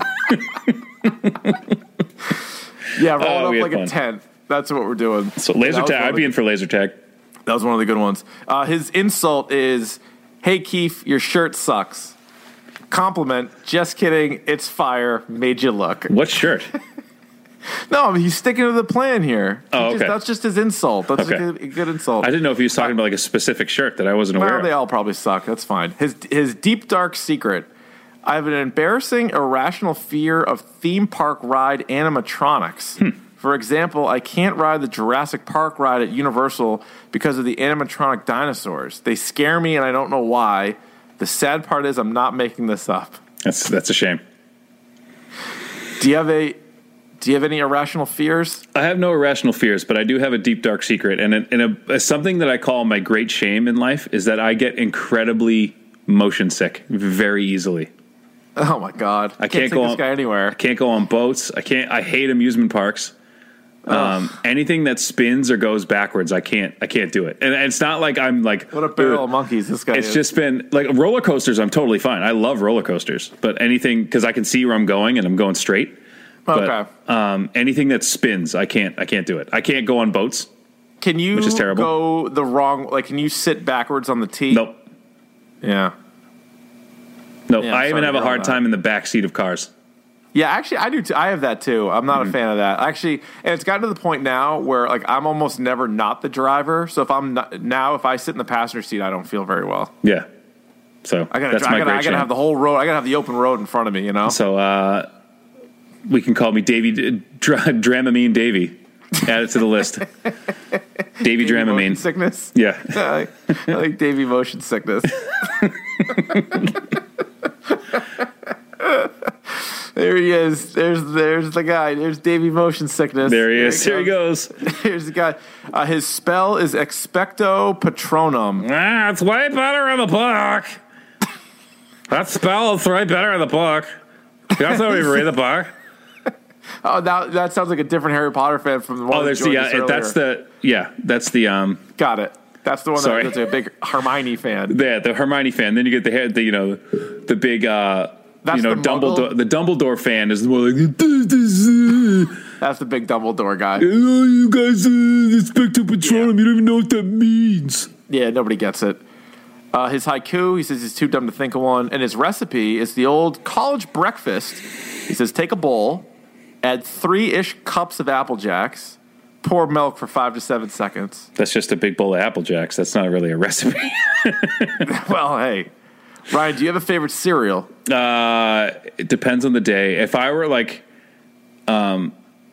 Yeah, roll uh, it up like fun. a tent. That's what we're doing. So laser tag, I'd be in for laser tag. That was one of the good ones. Uh, his insult is, hey, Keith, your shirt sucks. Compliment, just kidding, it's fire, made you look. What shirt? No, I mean, he's sticking to the plan here. Oh, just, okay. That's just his insult. That's okay. a, good, a good insult. I didn't know if he was talking uh, about like a specific shirt that I wasn't aware well, of. They all probably suck. That's fine. His his deep, dark secret. I have an embarrassing, irrational fear of theme park ride animatronics. Hmm. For example, I can't ride the Jurassic Park ride at Universal because of the animatronic dinosaurs. They scare me, and I don't know why. The sad part is I'm not making this up. That's that's a shame. Do you have a... Do you have any irrational fears? I have no irrational fears, but I do have a deep, dark secret. And, a, and a, something that I call my great shame in life is that I get incredibly motion sick very easily. Oh, my God. I can't, can't go take this on, guy anywhere. I can't go on boats. I can't. I hate amusement parks. Um, anything that spins or goes backwards, I can't. I can't do it. And it's not like I'm like what a barrel of monkeys this guy it's is. Just been like roller coasters. I'm totally fine. I love roller coasters, but anything because I can see where I'm going and I'm going straight. Okay. But, um, anything that spins, I can't. I can't do it. I can't go on boats. Can you which is terrible. go the wrong? Like, can you sit backwards on the tee? Nope. Yeah. Nope. Yeah, I even have a hard that. time in the back seat of cars. Yeah, actually, I do too. I have that too. I'm not mm-hmm. a fan of that. Actually, and it's gotten to the point now where like I'm almost never not the driver. So if I'm not, now, if I sit in the passenger seat, I don't feel very well. Yeah. So I gotta, that's I my gotta, great I gotta have the whole road. I gotta have the open road in front of me. You know. So uh, we can call me Davy Dra- Dramamine Davy. Add it to the list. Davy, Davy Dramamine motion sickness. Yeah. I like, I like Davy motion sickness. There he is. There's there's the guy. There's Davy motion sickness. There he is. Here he goes. Here's the guy. Uh, his spell is Expecto Patronum. Ah, it's way better in the book. That spell is way better in the book. You guys know we read the book. Oh, now that sounds like a different Harry Potter fan from the one. Oh, there's the yeah. That's the yeah. That's the um. Got it. That's the one Sorry. that's a big Hermione fan. Yeah, the Hermione fan. Then you get the the you know the big. uh That's you know, the Dumbledore. Muggle? The Dumbledore fan is more like. That's the big Dumbledore guy. Oh, you guys, uh, Expecto Patronum. Yeah. You don't even know what that means. Yeah, nobody gets it. Uh, his haiku, he says he's too dumb to think of one. And his recipe is the old college breakfast. He says, take a bowl, add three-ish cups of Apple Jacks, pour milk for five to seven seconds. That's just a big bowl of Apple Jacks. That's not really a recipe. Well, hey. Ryan, do you have a favorite cereal? Uh, it depends on the day. If I were like, um,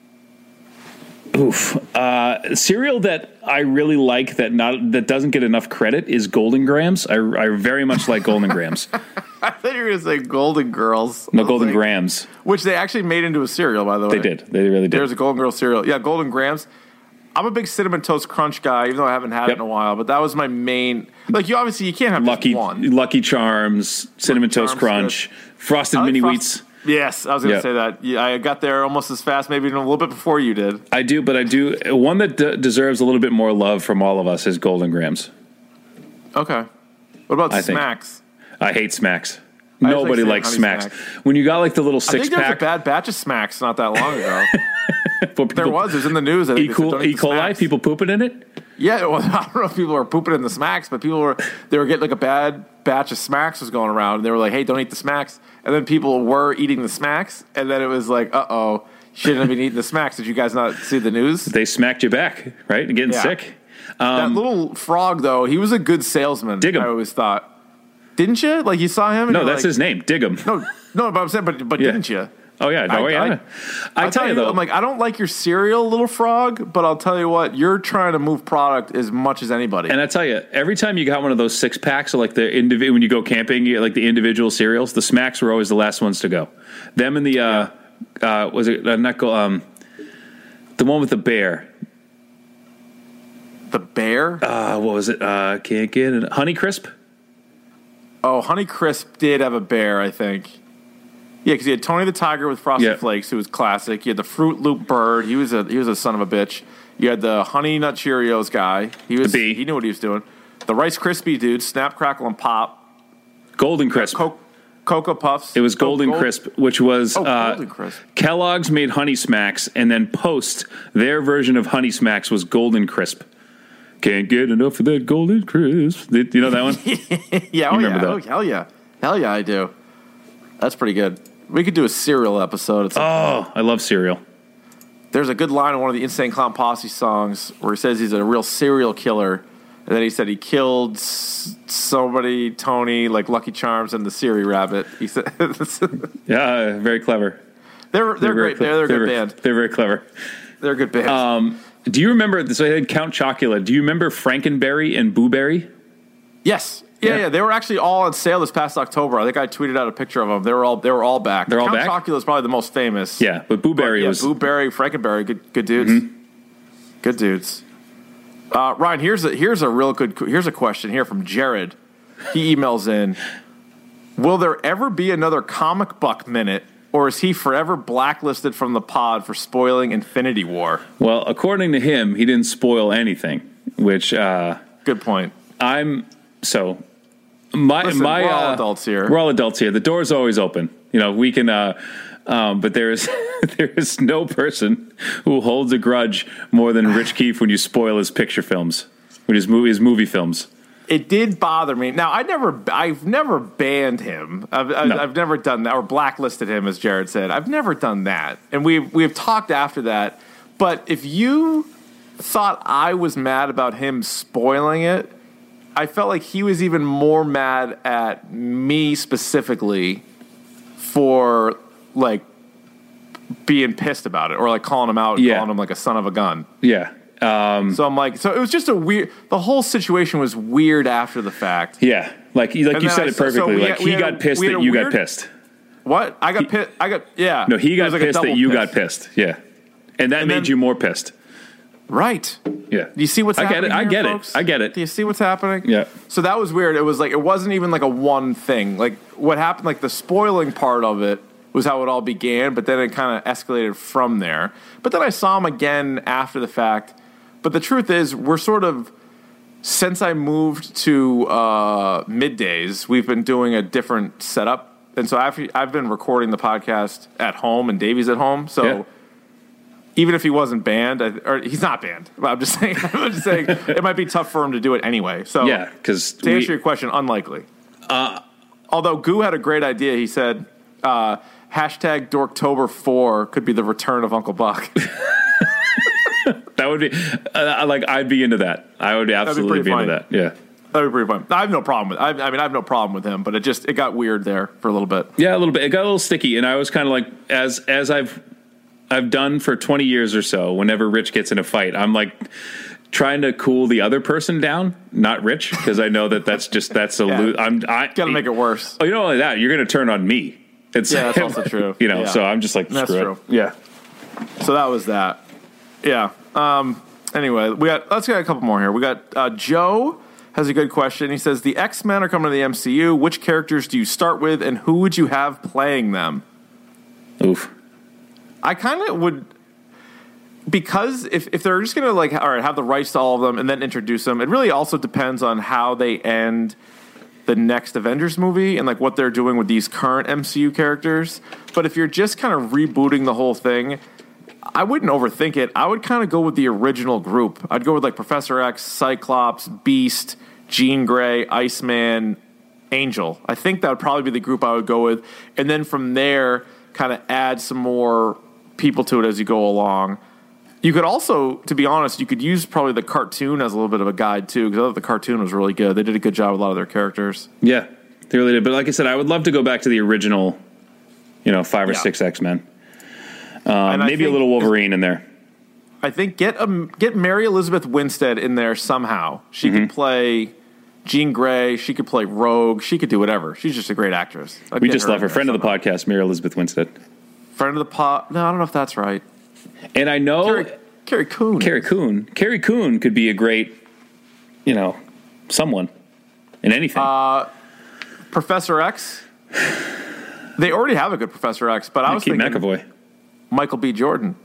oof, uh, cereal that I really like that not that doesn't get enough credit is Golden Grams. I, I very much like Golden Grams. I thought you were going to say Golden Girls. No, Golden like, Grams. Which they actually made into a cereal, by the way. They did. They really did. There's a Golden Girl cereal. Yeah, Golden Grams. I'm a big Cinnamon Toast Crunch guy, even though I haven't had Yep. it in a while. But that was my main. Like, you obviously you can't have Lucky just one. Lucky Charms, Cinnamon Lucky Toast Charms, Crunch, Frosted I like Mini Frost- Wheats. Yes, I was going to Yeah. say that. Yeah, I got there almost as fast, maybe even a little bit before you did. I do, but I do. One that d- deserves a little bit more love from all of us is Golden Grams. Okay. What about I think. Smacks? I hate Smacks. I just Nobody like likes Honey Smacks. Smacks. When you got like the little I six think there was a pack, bad batch of Smacks not that long ago. for There people- was. It was in the news. I think E. they said, coli, "Don't eat E. the coli, Smacks." people pooping in it. Yeah, well, I don't know if people were pooping in the Smacks, but people were, they were getting like a bad batch of Smacks was going around, and they were like, hey, don't eat the Smacks. And then people were eating the Smacks, and then it was like, uh-oh, you shouldn't have been eating the Smacks. Did you guys not see the news? They smacked you back, right? You're getting Yeah. sick. That little frog, though, he was a good salesman, Dig 'em. I always thought. Didn't you? Like, you saw him? And No, you're that's like, his name. Dig 'em. No, no, but I'm saying, but, but Yeah. didn't you? Oh yeah, no, I- yeah. I, I- tell you though, I'm like, I don't like your cereal, little frog, but I'll tell you what, you're trying to move product as much as anybody. and I tell you, every time you got one of those six packs, or like the indiv- when you go camping, you get like the individual cereals, the Smacks were always the last ones to go. Them and the uh, uh, was it uh, not go um, the one with the bear. the bear? Uh, what was it? Uh, can't get it. Honey Crisp. Oh, Honey Crisp did have a bear, I think. Yeah, because you had Tony the Tiger with Frosted Yeah. Flakes, who was classic. You had the Fruit Loop Bird. He was a he was a son of a bitch. You had the Honey Nut Cheerios guy. He was The bee. he knew what he was doing. The Rice Krispie dude, Snap, Crackle, and Pop. Golden Crisp. Co- Cocoa Puffs. It was Co- Golden Gold- Crisp, which was Oh, uh, Golden Crisp. Kellogg's made Honey Smacks, and then Post, their version of Honey Smacks was Golden Crisp. Can't get enough of that Golden Crisp. Did- You know that one? Yeah, oh remember yeah, that? oh hell yeah, hell yeah, I do. That's pretty good. We could do a cereal episode. It's Oh, I love cereal. There's a good line in one of the Insane Clown Posse songs where he says he's a real serial killer, and then he said he killed s- somebody, Tony, like Lucky Charms and the Siri Rabbit. He said Yeah, very clever. they're they're very great. cle- They're, they're a good very- band. They're very clever. They're a good band. Um, do you remember? So I had Count Chocula. Do you remember Frankenberry and Boo Berry? yes. Yeah, yeah. yeah, They were actually all on sale this past October. I think I tweeted out a picture of them. They were all they were all back. They're all Count back? Chocula is probably the most famous. Yeah, but Boo Berry yeah, was. Boo Berry, Frankenberry, good good dudes. Mm-hmm. Good dudes. Uh, Ryan, here's a here's a real good here's a question here from Jared. He emails in: will there ever be another Comic Buck Minute, or is he forever blacklisted from the pod for spoiling Infinity War? Well, according to him, he didn't spoil anything, which uh, Good point. I'm so. My Listen, my we're all uh, adults here. We're all adults here. The door's always open. You know, we can. Uh, um, but there is there is no person who holds a grudge more than Rich Keefe when you spoil his picture films, when his movie his movie films. It did bother me. Now, I never, I've never banned him. I've, I've, No. I've never done that, or blacklisted him, as Jared said. I've never done that, and we've we've talked after that. But if you thought I was mad about him spoiling it, I felt like he was even more mad at me specifically for like being pissed about it, or like calling him out, and Yeah. calling him like a son of a gun. Yeah. Um, So I'm like, so it was just a weird. The whole situation was weird after the fact. yeah. Like you like And you then said I- it so- so perfectly. we like had- we he had got a- pissed we had that a you weird- got pissed. What? I got pissed. I got yeah. No, he It got was like a pissed that double you piss. got pissed. Yeah. And that And made then- you more pissed. Right. Yeah. Do you see what's I get happening? it. I here, get folks? it. I get it. Do you see what's happening? Yeah. So that was weird. It was like it wasn't even like a one thing. Like what happened, like the spoiling part of it was how it all began, but then it kind of escalated from there. But then I saw him again after the fact. But the truth is, we're sort of since I moved to uh, middays, we've been doing a different setup, and so I've I've been recording the podcast at home, and Davey's at home. So Yeah. even if he wasn't banned, I, or he's not banned. But I'm just saying, I'm just saying it might be tough for him to do it anyway. So yeah, because to answer your question, unlikely. Uh, Although Goo had a great idea. He said, uh, hashtag Dorktober four could be the return of Uncle Buck. That would be, uh, like, I'd be into that. I would absolutely be, be into that. Yeah. That'd be pretty fun. I have no problem with. I, I mean, I have no problem with him, but it just it got weird there for a little bit. Yeah, a little bit. It got a little sticky, and I was kind of like, as as I've I've done for twenty years or so. Whenever Rich gets in a fight, I'm like trying to cool the other person down, not Rich, because I know that that's just that's a. yeah. lo- I'm I gotta make it worse. Oh, you know, not only that, you're going to turn on me. It's yeah, that's also true. You know, yeah. so I'm just like, that's screw true. It. Yeah. So that was that. Yeah. Um. Anyway, we got let's get a couple more here. We got uh, Joe. Has a good question. He says, the X-Men are coming to the M C U. Which characters do you start with, and who would you have playing them? Oof. I kind of would, because if, if they're just going to, like, all right, have the rights to all of them and then introduce them, it really also depends on how they end the next Avengers movie and, like, what they're doing with these current M C U characters. But if you're just kind of rebooting the whole thing, I wouldn't overthink it. I would kind of go with the original group. I'd go with, like, Professor X, Cyclops, Beast, Jean Grey, Iceman, Angel. I think that would probably be the group I would go with. And then from there, kind of add some more people to it as you go along. You could also, to be honest, you could use probably the cartoon as a little bit of a guide, too, because I thought the cartoon was really good. They did a good job with a lot of their characters. Yeah, they really did. But like I said, I would love to go back to the original, you know, five or yeah. six X-Men. Um, maybe a little Wolverine in there. I think get um, get Mary Elizabeth Winstead in there somehow. She mm-hmm. could play Jean Grey. She could play Rogue. She could do whatever. She's just a great actress. I'd we just love her. Friend of the podcast, Mary Elizabeth Winstead. Friend of the pod. No, I don't know if that's right. And I know Carrie, Carrie Coon. Carrie Coon. Carrie Coon could be a great, you know, someone in anything. Uh, Professor X. They already have a good Professor X, but I yeah, was Keith thinking McAvoy. Michael B. Jordan.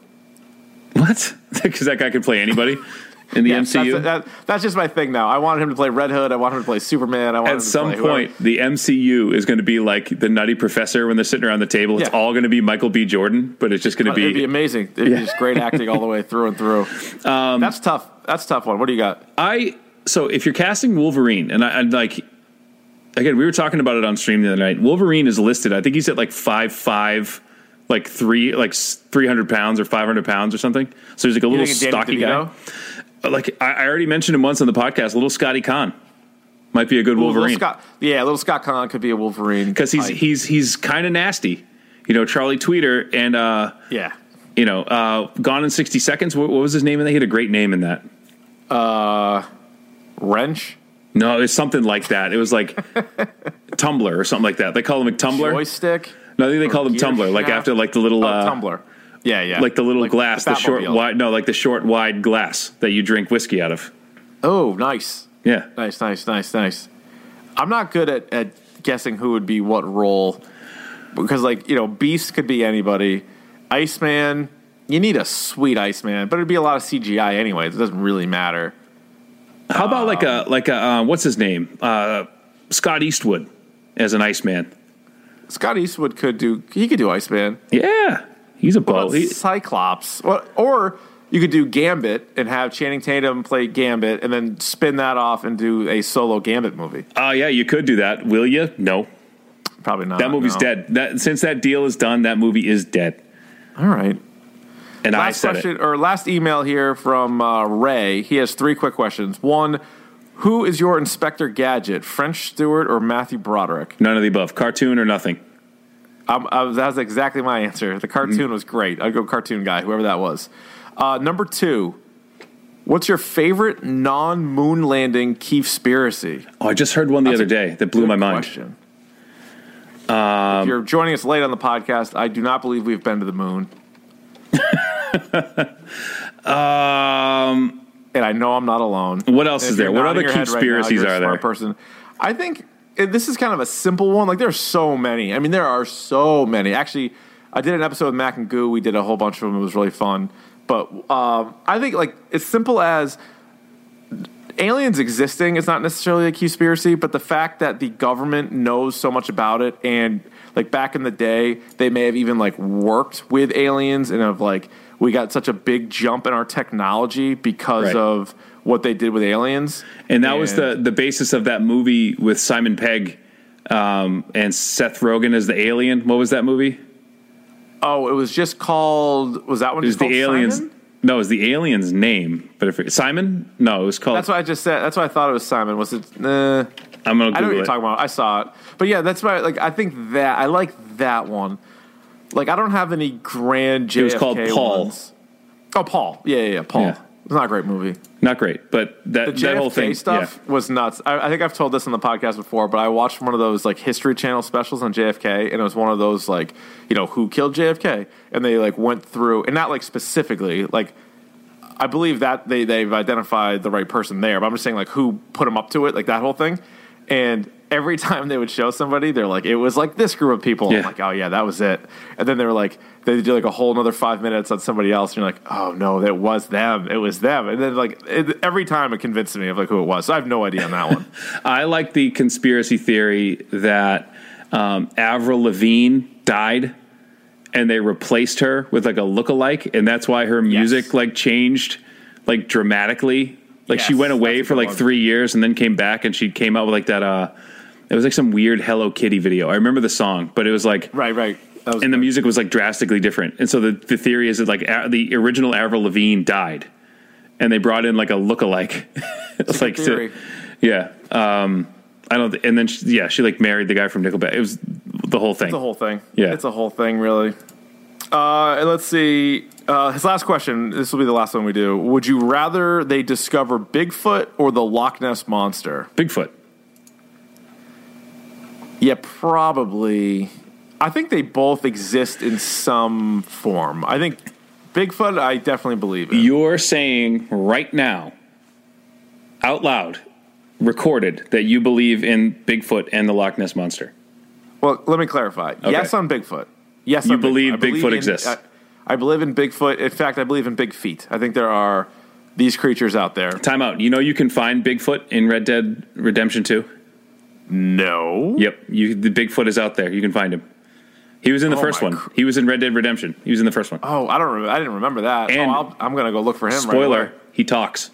What? Because that guy could play anybody in the yeah, M C U? That's, that, that's just my thing now. I wanted him to play Red Hood. I want him to play Superman. I want At him to some play point, whoever. the M C U is going to be like the Nutty Professor when they're sitting around the table. It's yeah. all going to be Michael B. Jordan, but it's just going to be... It'd be amazing. It'd yeah. be just great acting all the way through and through. Um, that's tough. That's a tough one. What do you got? I So if you're casting Wolverine, and I, I'd like... Again, we were talking about it on stream the other night. Wolverine is listed. I think he's at like five foot five, like three, like three hundred pounds or five hundred pounds or something. So he's like a little stocky guy. Like I, I already mentioned him once on the podcast. Little Scotty Conn might be a good Ooh, Wolverine. Little Scott, yeah, little Scott Conn could be a Wolverine because he's type. he's he's kind of nasty. You know, Charlie Tweeter and uh, yeah, you know, uh, Gone in sixty seconds. What, what was his name? And they had a great name in that. Uh, Wrench. No, it's something like that. It was like Tumblr or something like that. They call him a Tumblr. Joystick. No, I think they called him Tumbler, like after like the little oh, uh, Tumbler. Yeah, yeah. Like the little like glass, the, the short wide. No, like the short wide glass that you drink whiskey out of. Oh, nice. Yeah, nice, nice, nice, nice. I'm not good at, at guessing who would be what role because, like, you know, Beast could be anybody. Iceman, you need a sweet Iceman, but it'd be a lot of C G I anyways. It doesn't really matter. How about um, like a like a uh, what's his name? Uh, Scott Eastwood as an Iceman. Scott Eastwood could do. He could do Iceman. Yeah, he's a bow. He, Cyclops. Or, or you could do Gambit and have Channing Tatum play Gambit, and then spin that off and do a solo Gambit movie. Oh uh, yeah, you could do that. Will you? No, probably not. That movie's no. dead. That since that deal is done, that movie is dead. All right. And last I said question, it. Or last email here from uh, Ray. He has three quick questions. One, who is your Inspector Gadget, French Stewart or Matthew Broderick? None of the above. Cartoon or nothing. Um, I was, that was exactly my answer. The cartoon mm-hmm. was great. I'd go cartoon guy, whoever that was. Uh, number two, what's your favorite non-moon landing Keefspiracy? Oh, I just heard one the That's other day that blew my mind. Question. Um, if you're joining us late on the podcast, I do not believe we've been to the moon. um, and I know I'm not alone. What else is there? What other conspiracies right now, are there? Person. I think this is kind of a simple one. Like, there's so many. I mean, there are so many. Actually, I did an episode with Mac and Goo. We did a whole bunch of them. It was really fun. But um, I think, like, it's simple as aliens existing is not necessarily a conspiracy, but the fact that the government knows so much about it, and like back in the day, they may have even like worked with aliens and have like we got such a big jump in our technology because Right. of what they did with aliens. And that was the, the basis of that movie with Simon Pegg um, and Seth Rogen as the alien. What was that movie? Oh, it was just called. Was that one? It was just the called aliens. Simon? No, it was the alien's name. But if it, Simon? No, it was called. That's what I just said. That's what I thought it was Simon. Was it? Uh, I'm gonna Google I know what you're it. talking about. I saw it, but yeah, that's why. Like, I think that I like that one. Like, I don't have any grand J F K It was called Paul. ones. Oh, Paul. Yeah, yeah, yeah. Paul. Yeah. It's not a great movie. Not great, but that The J F K that whole thing stuff yeah. was nuts. I, I think I've told this on the podcast before, but I watched one of those like History Channel specials on J F K, and it was one of those like, you know, who killed J F K, and they like went through, and not like specifically, like I believe that they they've identified the right person there, but I'm just saying like who put them up to it, like that whole thing, and every time they would show somebody, they're like, it was like this group of people. Yeah. I'm like, oh yeah, that was it. And then they were like, they did like a whole another five minutes on somebody else. And you're like, oh no, that was them. It was them. And then like it, every time it convinced me of like who it was. So I have no idea on that one. I like the conspiracy theory that um, Avril Lavigne died and they replaced her with like a lookalike, and that's why her music Yes. like changed like dramatically. Like she Yes, went away that's a for good like one. three years and then came back, and she came out with like that. Uh, it was like some weird Hello Kitty video. I remember the song, but it was like Right, right. That was and the good. music was like drastically different. And so the, the theory is that like a, the original Avril Lavigne died, and they brought in like a lookalike. It's a like good theory. To, yeah, um, I don't. And then she, yeah, she like married the guy from Nickelback. It was the whole thing. It's a whole thing. Yeah. It's a whole thing, really. Uh, and let's see. Uh, his last question. This will be the last one we do. Would you rather they discover Bigfoot or the Loch Ness Monster? Bigfoot. Yeah, probably. I think they both exist in some form. I think Bigfoot, I definitely believe in. You're saying right now, out loud, recorded, that you believe in Bigfoot and the Loch Ness Monster. Well, let me clarify. Yes on Bigfoot. Yes, You on believe I Bigfoot in- exists? I, I believe in Bigfoot. In fact, I believe in Big Feet. I think there are these creatures out there. Time out. You know you can find Bigfoot in Red Dead Redemption two? No. Yep. You, the Bigfoot is out there. You can find him. He was in the Oh first my one. cr- He was in Red Dead Redemption. He was in the first one. Oh, I don't. Remember, I didn't remember that. And oh, I'll, I'm gonna go look for him. Right Spoiler, away. he talks.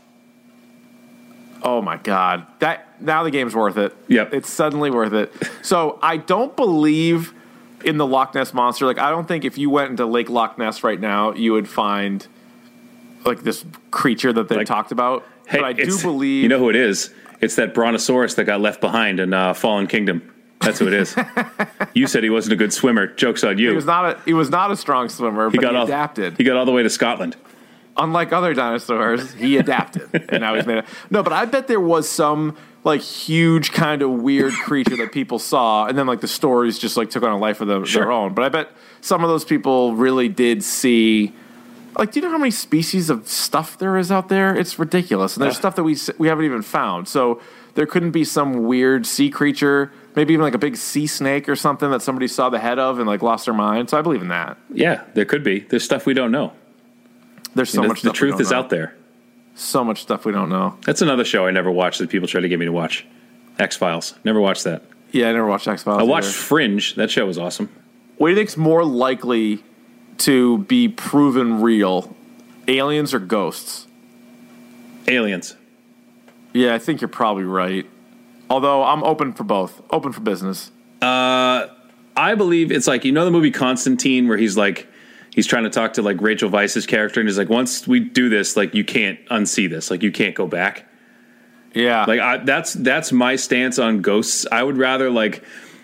Oh my god! That now the game's worth it. Yep. It's suddenly worth it. So I don't believe in the Loch Ness Monster. Like I don't think if you went into Lake Loch Ness right now, you would find like this creature that they Like, talked about. Hey, but I do it's- believe You know who it is? It's that Brontosaurus that got left behind in uh, Fallen Kingdom. That's who it is. You said he wasn't a good swimmer. Joke's on you. he was not a he was not a strong swimmer, He but got he all, adapted. He got all the way to Scotland. Unlike other dinosaurs, he adapted, and now he's made it. No, but I bet there was some like huge kind of weird creature that people saw, and then like the stories just like took on a life of the, Sure. their own. But I bet some of those people really did see. Like, do you know how many species of stuff there is out there? It's ridiculous, and there's Uh. stuff that we s- we haven't even found. So there couldn't be some weird sea creature, maybe even like a big sea snake or something that somebody saw the head of and like lost their mind. So I believe in that. Yeah, there could be. There's stuff we don't know. There's so And much. the stuff we truth don't is know. out there. So much stuff we don't know. That's another show I never watched that people try to get me to watch. X-Files. Never watched that. Yeah, I never watched X Files. I watched Fringe. That show was awesome. What do you think's more likely to be proven real, aliens or ghosts? Aliens. Yeah, I think you're probably right. Although I'm open for both. Open for business. Uh, I believe it's like, you know the movie Constantine where he's like, he's trying to talk to like Rachel Weisz's character, and he's like, once we do this, like you can't unsee this. Like you can't go back. Yeah. Like I, that's that's my stance on ghosts. I would rather like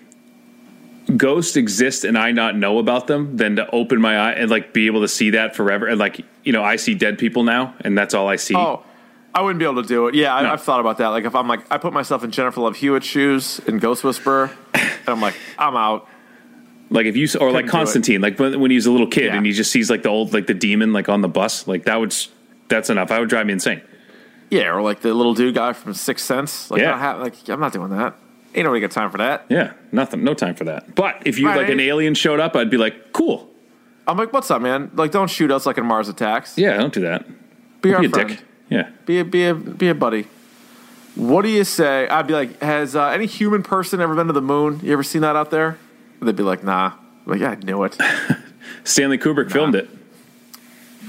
ghosts exist and I not know about them than to open my eye and like be able to see that forever. And like, you know, I see dead people now, and that's all I see. Oh, I wouldn't be able to do it. Yeah, I, No. I've thought about that. Like if I'm like, I put myself in Jennifer Love Hewitt's shoes in Ghost Whisperer, and I'm like, I'm out. Like if you or like do it. Constantine, like when, when he's a little kid Yeah. and he just sees like the old like the demon like on the bus, like that would s- that's enough. That would drive me insane. Yeah, or like the little dude guy from Sixth Sense. Like, Yeah. I don't have, like I'm not doing that. Ain't nobody got time for that. Yeah, nothing, no time for that. But if you Right. like an alien showed up, I'd be like, cool. I'm like, what's up, man? Like, don't shoot us like in Mars Attacks. Yeah, don't do that. Be our Be a friend. dick. Yeah. Be a be a be a buddy. What do you say? I'd be like, has uh, any human person ever been to the moon? You ever seen that out there? They'd be like, nah. I'm like, yeah, I knew it. Stanley Kubrick filmed it.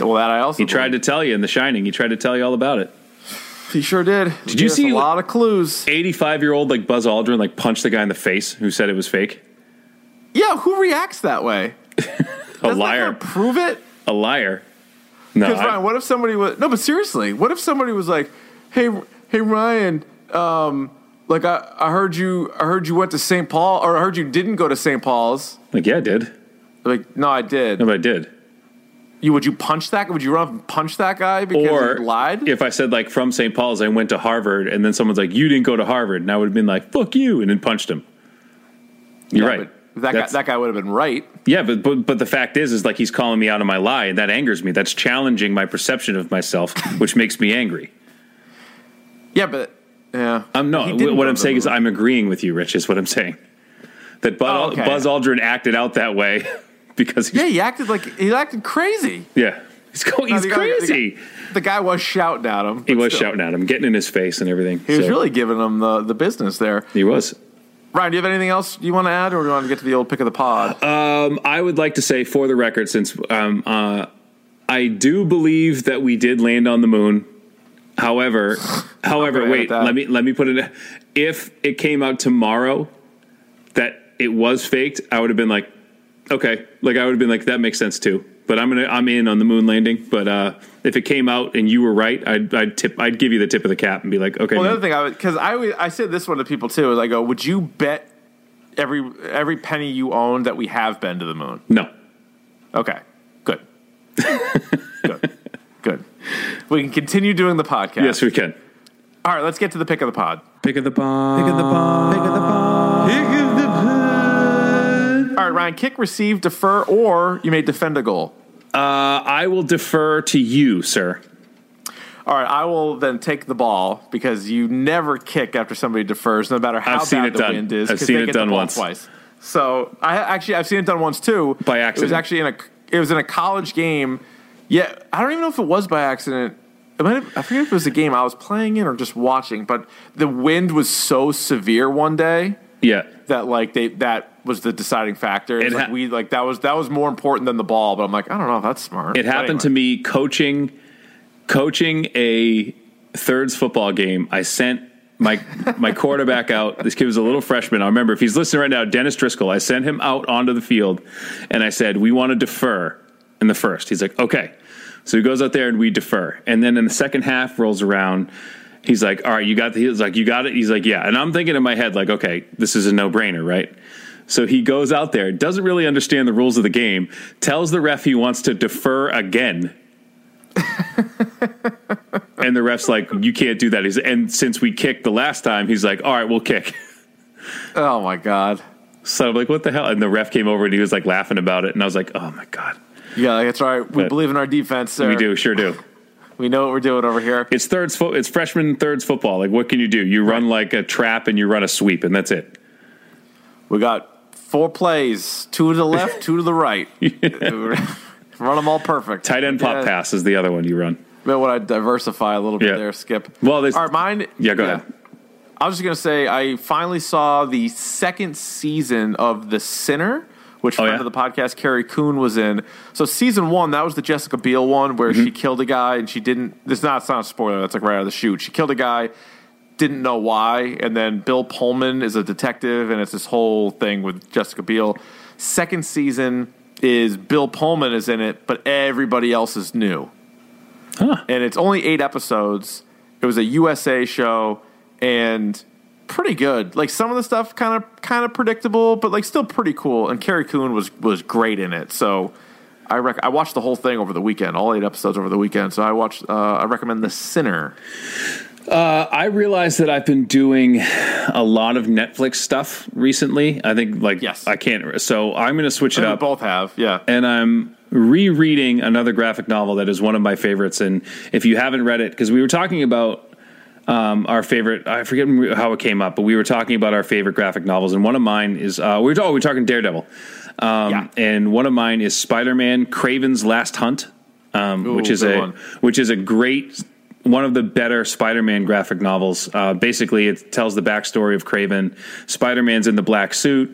Well, that I also He tried to believe. tell you in The Shining. He tried to tell you all about it. He sure did. Did you Gave us see a lot of clues? eighty-five-year-old like Buzz Aldrin like punched the guy in the face who said it was fake? Yeah, who reacts that way? A Doesn't liar. that prove it? A liar. No, Because I- Ryan, what if somebody was no? But seriously, what if somebody was like, "Hey, hey, Ryan, um, like I, I heard you, I heard you went to Saint Paul, or I heard you didn't go to Saint Paul's." like, yeah, I did. Like, no, I did. No, but I did. You would you punch that? Would you run up and punch that guy because Or he lied? if I said like from Saint Paul's, I went to Harvard, and then someone's like, "You didn't go to Harvard," and I would have been like, "Fuck you," and then punched him. You're Yeah, right. but That guy, That's- that guy would have been right. Yeah, but, but but the fact is, is like he's calling me out on my lie, and that angers me. That's challenging my perception of myself, which makes me angry. Yeah, but yeah, I'm no. He didn't What go I'm to the saying is, movie. I'm agreeing with you, Rich. Is what I'm saying. That Buzz, Oh, okay. Buzz Aldrin acted out that way because he's, yeah, he acted like he acted crazy. yeah, he's going, No, he's the guy- crazy. The guy, the guy was shouting at him. He but was still, shouting at him, getting in his face and everything. He was So, really giving him the, the business there. he was. Ryan, do you have anything else you want to add, or do you want to get to the old pick of the pod? Um, I would like to say, for the record, since um, uh, I do believe that we did land on the moon. However, however, gonna wait, edit that. let me let me put it. If it came out tomorrow that it was faked, I would have been like, okay, like I would have been like, that makes sense too. But I'm gonna I'm in on the moon landing. But uh, if it came out and you were right, I'd I'd tip I'd give you the tip of the cap and be like, okay. Well, the man. other thing I would, because I always- I said this one to people too, is I go, would you bet every every penny you own that we have been to the moon? No. Okay, good, good, good. We can continue doing the podcast. Yes, we can. All right, let's get to the pick of the pod. Pick of the pod. Pick of the pod. Pick of the pod. Pick of the pod. All right, Ryan, kick, receive, defer, or you may defend a goal. Uh, I will defer to you, sir. All right, I will then take the ball because you never kick after somebody defers, no matter how I've seen bad it the done. wind is. I've 'cause seen they it get the done ball once. twice. So I actually I've seen it done once too. By It was accident. actually in a it was in a college game. Yeah, I don't even know if it was by accident. It might have, I forget if it was a game I was playing in or just watching, but the wind was so severe one day Yeah. that like they that was the deciding factor. It's It like ha- we like that was that was more important than the ball. But I'm like, I don't know if that's smart. It But happened to anyway. me coaching coaching a thirds football game. I sent my my quarterback out. This kid was a little freshman. I remember, if he's listening right now, Dennis Driscoll. I sent him out onto the field, and I said, we want to defer in the first. He's like, okay. So he goes out there and we defer. And then in the second half rolls around, he's like, all right, you got the, he's like, you got it? He's like, yeah. And I'm thinking in my head, like, okay, this is a no-brainer, right? So he goes out there, doesn't really understand the rules of the game, tells the ref he wants to defer again. And the ref's like, you can't do that. He's, and since we kicked the last time, he's like, all right, we'll kick. Oh my god. So I'm like, what the hell? And the ref came over and he was like laughing about it. And I was like, oh my God. Yeah, that's right. We But- believe in our defense, sir. We do, sure do. We know what we're doing over here. It's thirds fo- It's freshman thirds football. Like, what can you do? You run like a trap and you run a sweep, and that's it. We got four plays, two to the left, two to the right. Run them all perfect. Tight end pop Yeah. pass is the other one you run. But what I diversify a little bit Yeah. there, Skip. Well, there's- all right, mine. Yeah, go ahead. I was just gonna say I finally saw the second season of The Sinner, which Oh, friend yeah? of the podcast Carrie Coon was in. So season one, that was the Jessica Biel one where Mm-hmm. she killed a guy and she didn't. This is not, it's not a spoiler. That's like right out of the chute. She killed a guy, didn't know why, and then Bill Pullman is a detective, and it's this whole thing with Jessica Biel. Second season is Bill Pullman is in it, but everybody else is new. Huh. And it's only eight episodes. It was a U S A show and pretty good. Like some of the stuff kind of kind of predictable, but like still pretty cool. And Carrie Coon was was great in it. So I rec- I watched the whole thing over the weekend, all eight episodes over the weekend. So I watched. Uh, I recommend The Sinner. Uh, I realized that I've been doing a lot of Netflix stuff recently. I think, like, Yes. I can't. So I'm going to switch it We up. both have, yeah. And I'm rereading another graphic novel that is one of my favorites. And if you haven't read it, because we were talking about um, our favorite, I forget how it came up, but we were talking about our favorite graphic novels. And one of mine is, uh, we were, oh, we were talking Daredevil. Um, Yeah. And one of mine is Spider-Man: Kraven's Last Hunt, um, Ooh, which is good a one. which is a great, one of the better Spider-Man graphic novels. Uh, basically, it tells the backstory of Kraven. Spider-Man's in the black suit,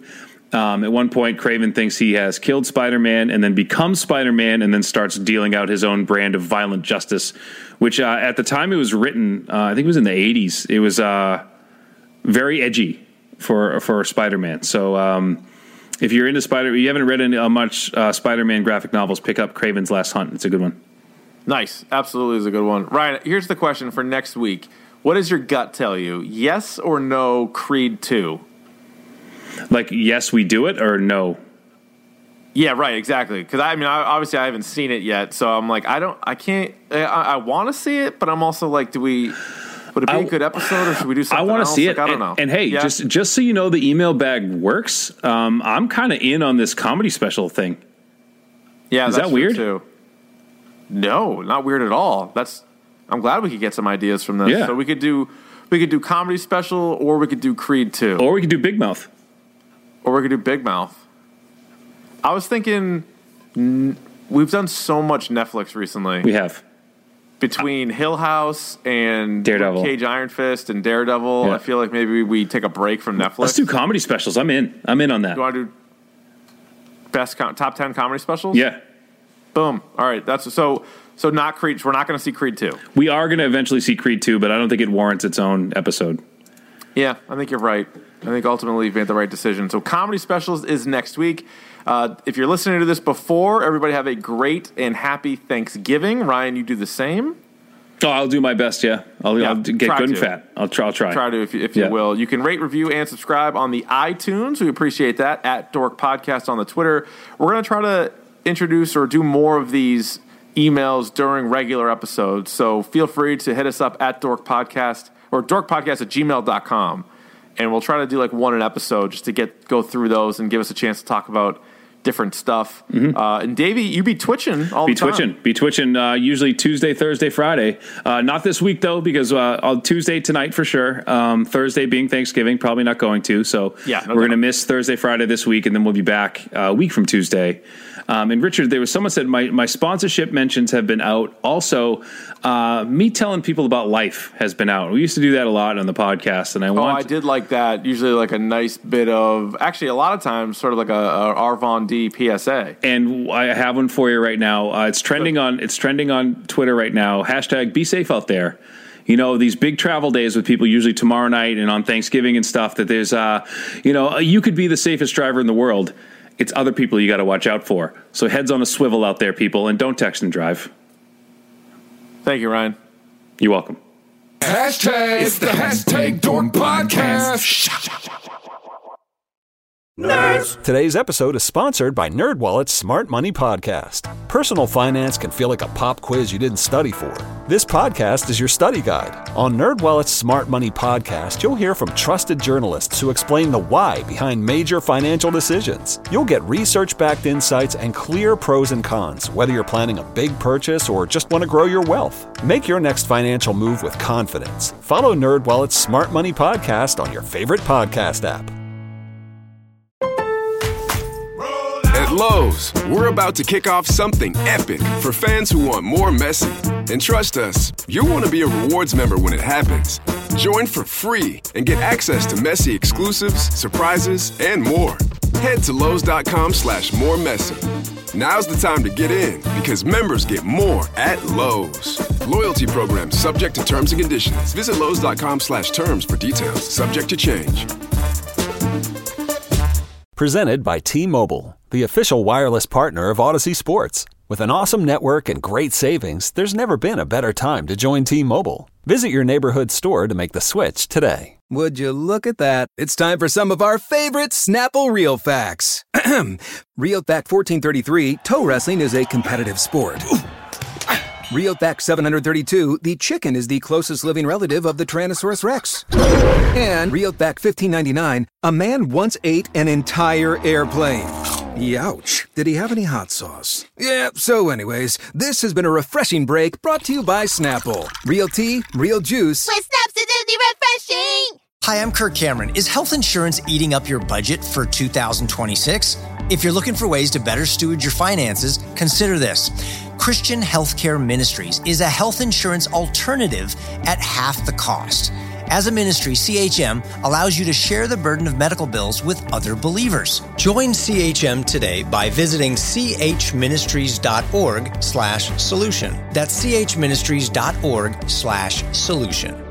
Um, at one point, Kraven thinks he has killed Spider-Man and then becomes Spider-Man and then starts dealing out his own brand of violent justice, which uh, at the time it was written, uh, I think it was in the eighties. It was uh, very edgy for for Spider-Man. So um, if you're into Spider, you haven't read any, uh, much uh, Spider-Man graphic novels, pick up Kraven's Last Hunt. It's a good one. Nice. Absolutely is a good one. Ryan, here's the question for next week. What does your gut tell you? Yes or no, Creed two? Like, yes, we do it, or no? Yeah, right, exactly. Because, I mean, I, obviously I haven't seen it yet, so I'm like, I don't, I can't, I, I want to see it, but I'm also like, do we, would it be I, a good episode, or should we do something I want to see like, it. I don't and, know. And, hey, yeah. just just so you know, the email bag works. Um, I'm kind of in on this comedy special thing. Yeah, Is that's that weird? Too. No, not weird at all. That's, I'm glad we could get some ideas from this. Yeah. So we could do, we could do comedy special, or we could do Creed two. Or we could do Big Mouth. Or we could do Big Mouth. I was thinking, n- we've done so much Netflix recently. We have. Between Hill House and Daredevil. Cage Iron Fist and Daredevil, Yeah. I feel like maybe we take a break from Netflix. Let's do comedy specials. I'm in. I'm in on that. You want to do best com- top ten comedy specials? Yeah. Boom. All right. That's so. So not Creed. We're not going to see Creed two. We are going to eventually see Creed two, but I don't think it warrants its own episode. Yeah, I think you're right. I think ultimately you've made the right decision. So comedy specials is next week. Uh, if you're listening to this before, everybody have a great and happy Thanksgiving. Ryan, you do the same. Oh, I'll do my best, yeah. I'll, Yeah, I'll get good try and to. fat. I'll try. I'll try. Try to, if you, if Yeah. you will. You can rate, review, and subscribe on the iTunes. We appreciate that. At Dork Podcast on the Twitter. We're going to try to introduce or do more of these emails during regular episodes. So feel free to hit us up at Dork Podcast or dorkpodcast at gmail dot com. And we'll try to do like one an episode just to get go through those and give us a chance to talk about different stuff. Mm-hmm. Uh, and Davey, you be twitching all be the time. Be twitching. Be twitching uh, usually Tuesday, Thursday, Friday. Uh, not this week, though, because uh, on Tuesday tonight for sure. Um, Thursday being Thanksgiving, probably not going to. So yeah, no we're going to miss Thursday, Friday this week, and then we'll be back uh, a week from Tuesday. Um, and Richard, there was someone said my, my sponsorship mentions have been out. Also, uh, me telling people about life has been out. We used to do that a lot on the podcast, and I oh, want. I did like that. Usually, like a nice bit of actually a lot of times, sort of like a, a Arvon D P S A. And I have one for you right now. Uh, it's trending on. It's trending on Twitter right now. Hashtag Be Safe Out There. You know, these big travel days with people, usually tomorrow night and on Thanksgiving and stuff. That there's, uh, you know, you could be the safest driver in the world. It's other people you got to watch out for. So heads on a swivel out there, people, and don't text and drive. Thank you, Ryan. You're welcome. Hashtag, it's the hashtag Dork Podcast. Nerds. Today's episode is sponsored by NerdWallet's Smart Money Podcast. Personal finance can feel like a pop quiz you didn't study for. This podcast is your study guide. On NerdWallet's Smart Money Podcast, you'll hear from trusted journalists who explain the why behind major financial decisions. You'll get research-backed insights and clear pros and cons, whether you're planning a big purchase or just want to grow your wealth. Make your next financial move with confidence. Follow NerdWallet's Smart Money Podcast on your favorite podcast app. At Lowe's, we're about to kick off something epic for fans who want more messy. And trust us, you'll want to be a rewards member when it happens. Join for free and get access to messy exclusives, surprises, and more. Head to Lowe's.com slash more messy. Now's the time to get in because members get more at Lowe's. Loyalty program subject to terms and conditions. Visit Lowe's.com slash terms for details. Subject to change. Presented by T-Mobile, the official wireless partner of Odyssey Sports. With an awesome network and great savings, there's never been a better time to join T-Mobile. Visit your neighborhood store to make the switch today. Would you look at that? It's time for some of our favorite Snapple Real Facts. Real Fact fourteen thirty-three, toe wrestling is a competitive sport. Real Fact seven hundred thirty-two, the chicken is the closest living relative of the Tyrannosaurus Rex. And Real Fact fifteen ninety-nine, a man once ate an entire airplane. Youch. Did he have any hot sauce? Yeah, so anyways, this has been a refreshing break brought to you by Snapple. Real tea, real juice. With Snap's acidity refreshing! Hi, I'm Kirk Cameron. Is health insurance eating up your budget for two thousand twenty-six? If you're looking for ways to better steward your finances, consider this. Christian Healthcare Ministries is a health insurance alternative at half the cost. As a ministry, C H M allows you to share the burden of medical bills with other believers. Join C H M today by visiting chministries.org slash solution. That's chministries.org slash solution.